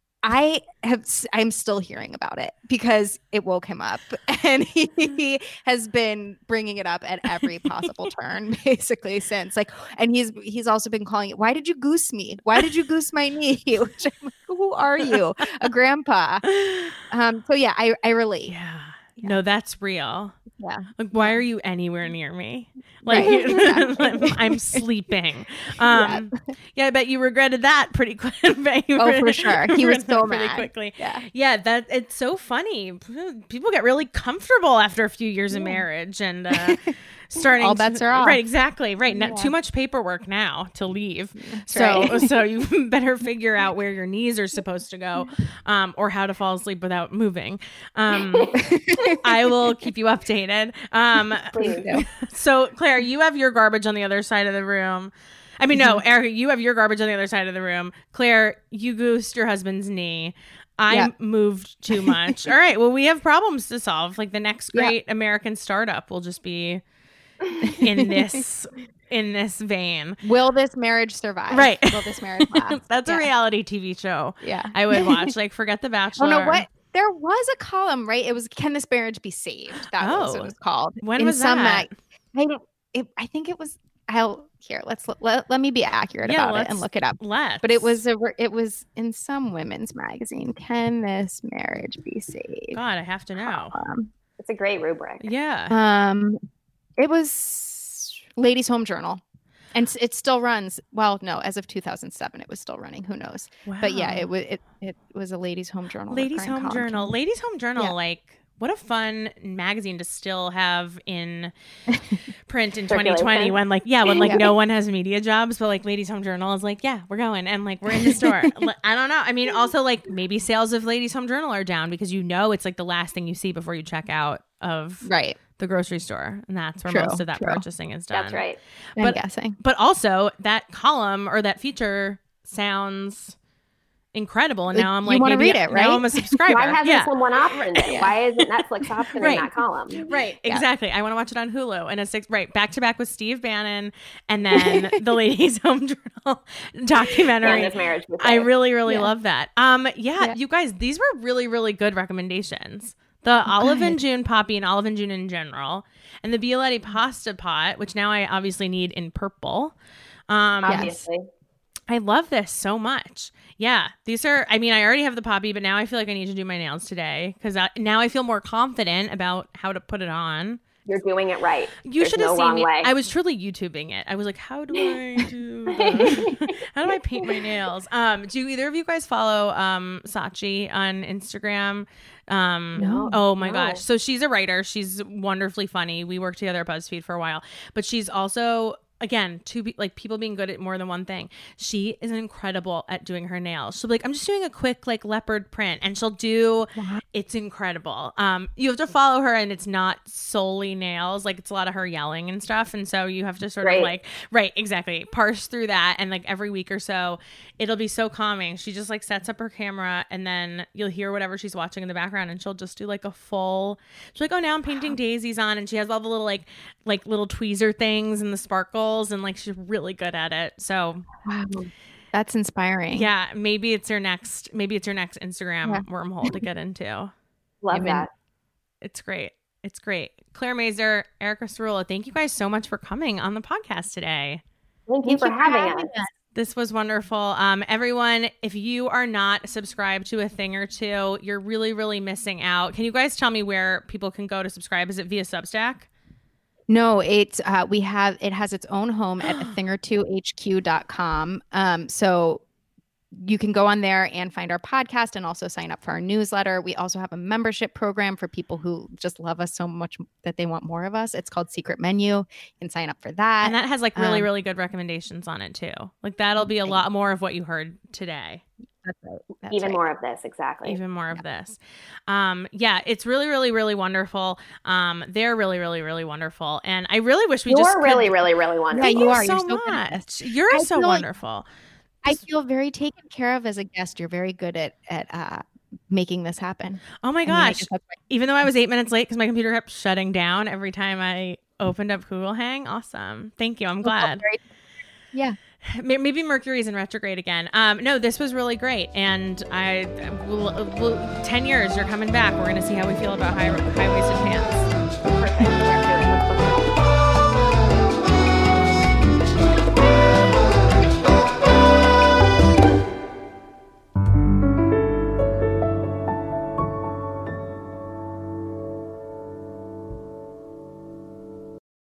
I have, s- I'm still hearing about it because it woke him up and he has been bringing it up at every possible turn basically since like, and he's, he's also been calling it, why did you goose me? Why did you goose my knee? Which I'm like, who are you? A grandpa. Um, so yeah, I, I relate. Yeah. No, that's real. Yeah. Like, why are you anywhere near me? Like, Right, exactly. I'm sleeping. Um, yeah, I bet you regretted that pretty quick. Bet you Oh, for regretted- sure. He was regretted so that pretty mad. quickly. Yeah. Yeah, that it's so funny. People get really comfortable after a few years of marriage and uh, starting. All to- bets are off. Right, exactly. Right. Not Yeah. too much paperwork now to leave. That's so, right. so you better figure out where your knees are supposed to go, um, or how to fall asleep without moving. Um, I will keep you updated. Um, Please do. so, Claire, you have your garbage on the other side of the room. I mean, no, Mm-hmm. Erica, you have your garbage on the other side of the room. Claire, you goosed your husband's knee. I Yep. moved too much. All right. Well, we have problems to solve. Like the next Yep. great American startup will just be in this in this vein. Will this marriage survive? Right. Will this marriage last? That's Yeah. a reality T V show. Yeah. I would watch. Like, forget The Oh Bachelor. no! What? There was a column, right? It was "Can this marriage be saved?" That was what Oh. it was called. When In was some that? mag- I don't. It, I think it was. I'll here. Let's let, let me be accurate Yeah, about it let's- and look it up. Let's. But it was a. It was in some women's magazine. Can this marriage be saved? God, I have to know. Um, It's a great rubric. Yeah. Um, it was Ladies' Home Journal, and s- it still runs. Well, no, as of two thousand seven, it was still running. Who knows? But yeah, Wow. it was it, it was a Ladies' Home Journal. Ladies recurring Home column. Journal. Ladies Home Journal, Yeah. like, what a fun magazine to still have in print in twenty twenty when like, yeah, when like yeah. no one has media jobs, but like Ladies Home Journal is like, yeah, we're going. And like, we're in the store. I don't know. I mean, also like maybe sales of Ladies Home Journal are down because you know it's like the last thing you see before you check out of right. the grocery store. And that's where true, most of that true. purchasing is done. That's right. I'm but, guessing. But also that column or that feature sounds incredible. And now I'm like, you want to maybe read it, right? Now I'm a subscriber. Why hasn't yeah. someone optioned it? Yeah. Why isn't Netflix optioning Right. that column? Right, Yeah. exactly. I want to watch it on Hulu. And it's six, right, back to back with Steve Bannon and then the Ladies Home Journal documentary. Candace Marriage with I Her. really, really Yeah. love that. Um, yeah, Yeah. you guys, these were really, really good recommendations. The Olive and June Poppy and Olive and June in general, and the Bialetti Pasta Pot, which now I obviously need in purple. Um, Obviously. I love this so much. Yeah, these are, I mean, I already have the poppy, but now I feel like I need to do my nails today because now I feel more confident about how to put it on. You're doing it right. You There's should have no seen wrong me. way. I was truly YouTubing it. I was like, how do I do the, how do I paint my nails? Um, do either of you guys follow um Sachi on Instagram? Um, No. oh my No. gosh. So she's a writer. She's wonderfully funny. We worked together at BuzzFeed for a while, but she's also, again, two be- like people being good at more than one thing. She is incredible at doing her nails. She'll be like, I'm just doing a quick like leopard print, and she'll do. Wow. It's incredible. Um, you have to follow her, and it's not solely nails. Like it's a lot of her yelling and stuff, and so you have to sort Right. of like, right, exactly, parse through that. And like every week or so, it'll be so calming. She just like sets up her camera, and then you'll hear whatever she's watching in the background, and she'll just do like a full. She's like, oh, now I'm painting daisies on, and she has all the little like like little tweezer things and the sparkles. And like she's really good at it. So Wow. That's inspiring. yeah, maybe it's your next maybe it's your next Instagram Yeah. wormhole to get into. Love Even- that. It's great. It's great. Claire Mazur, Erica Cerullo, thank you guys so much for coming on the podcast today. Thank you for having us. This was wonderful. Um, everyone, if you are not subscribed to A Thing or Two, you're really, really missing out. Can you guys tell me where people can go to subscribe? Is it via Substack? No, it's uh, we have it has its own home at a thing or two h q dot com. Um, so you can go on there and find our podcast and also sign up for our newsletter. We also have a membership program for people who just love us so much that they want more of us. It's called Secret Menu. You can sign up for that. And that has like really, Um, really good recommendations on it too. Like that'll be a Okay. lot more of what you heard today. That's right. That's Even right. more of this, exactly. Even more of this. Um, yeah, it's really, really, really wonderful. Um, they're really, really, really wonderful. And I really wish we You're just could- really, really, really wonderful. Yeah, you are. so You're so good at much. this. You're I so feel like- wonderful. I feel very taken care of as a guest. You're very good at at uh, making this happen. Oh my I mean, I gosh. guess that's why- Even though I was eight minutes late because my computer kept shutting down every time I opened up Google Hang. Awesome. Thank you. I'm glad. Yeah. May- Maybe Mercury's in retrograde again. Um, no, this was really great. And I, will will ten years, you're coming back. We're going to see how we feel about high, high-waisted pants.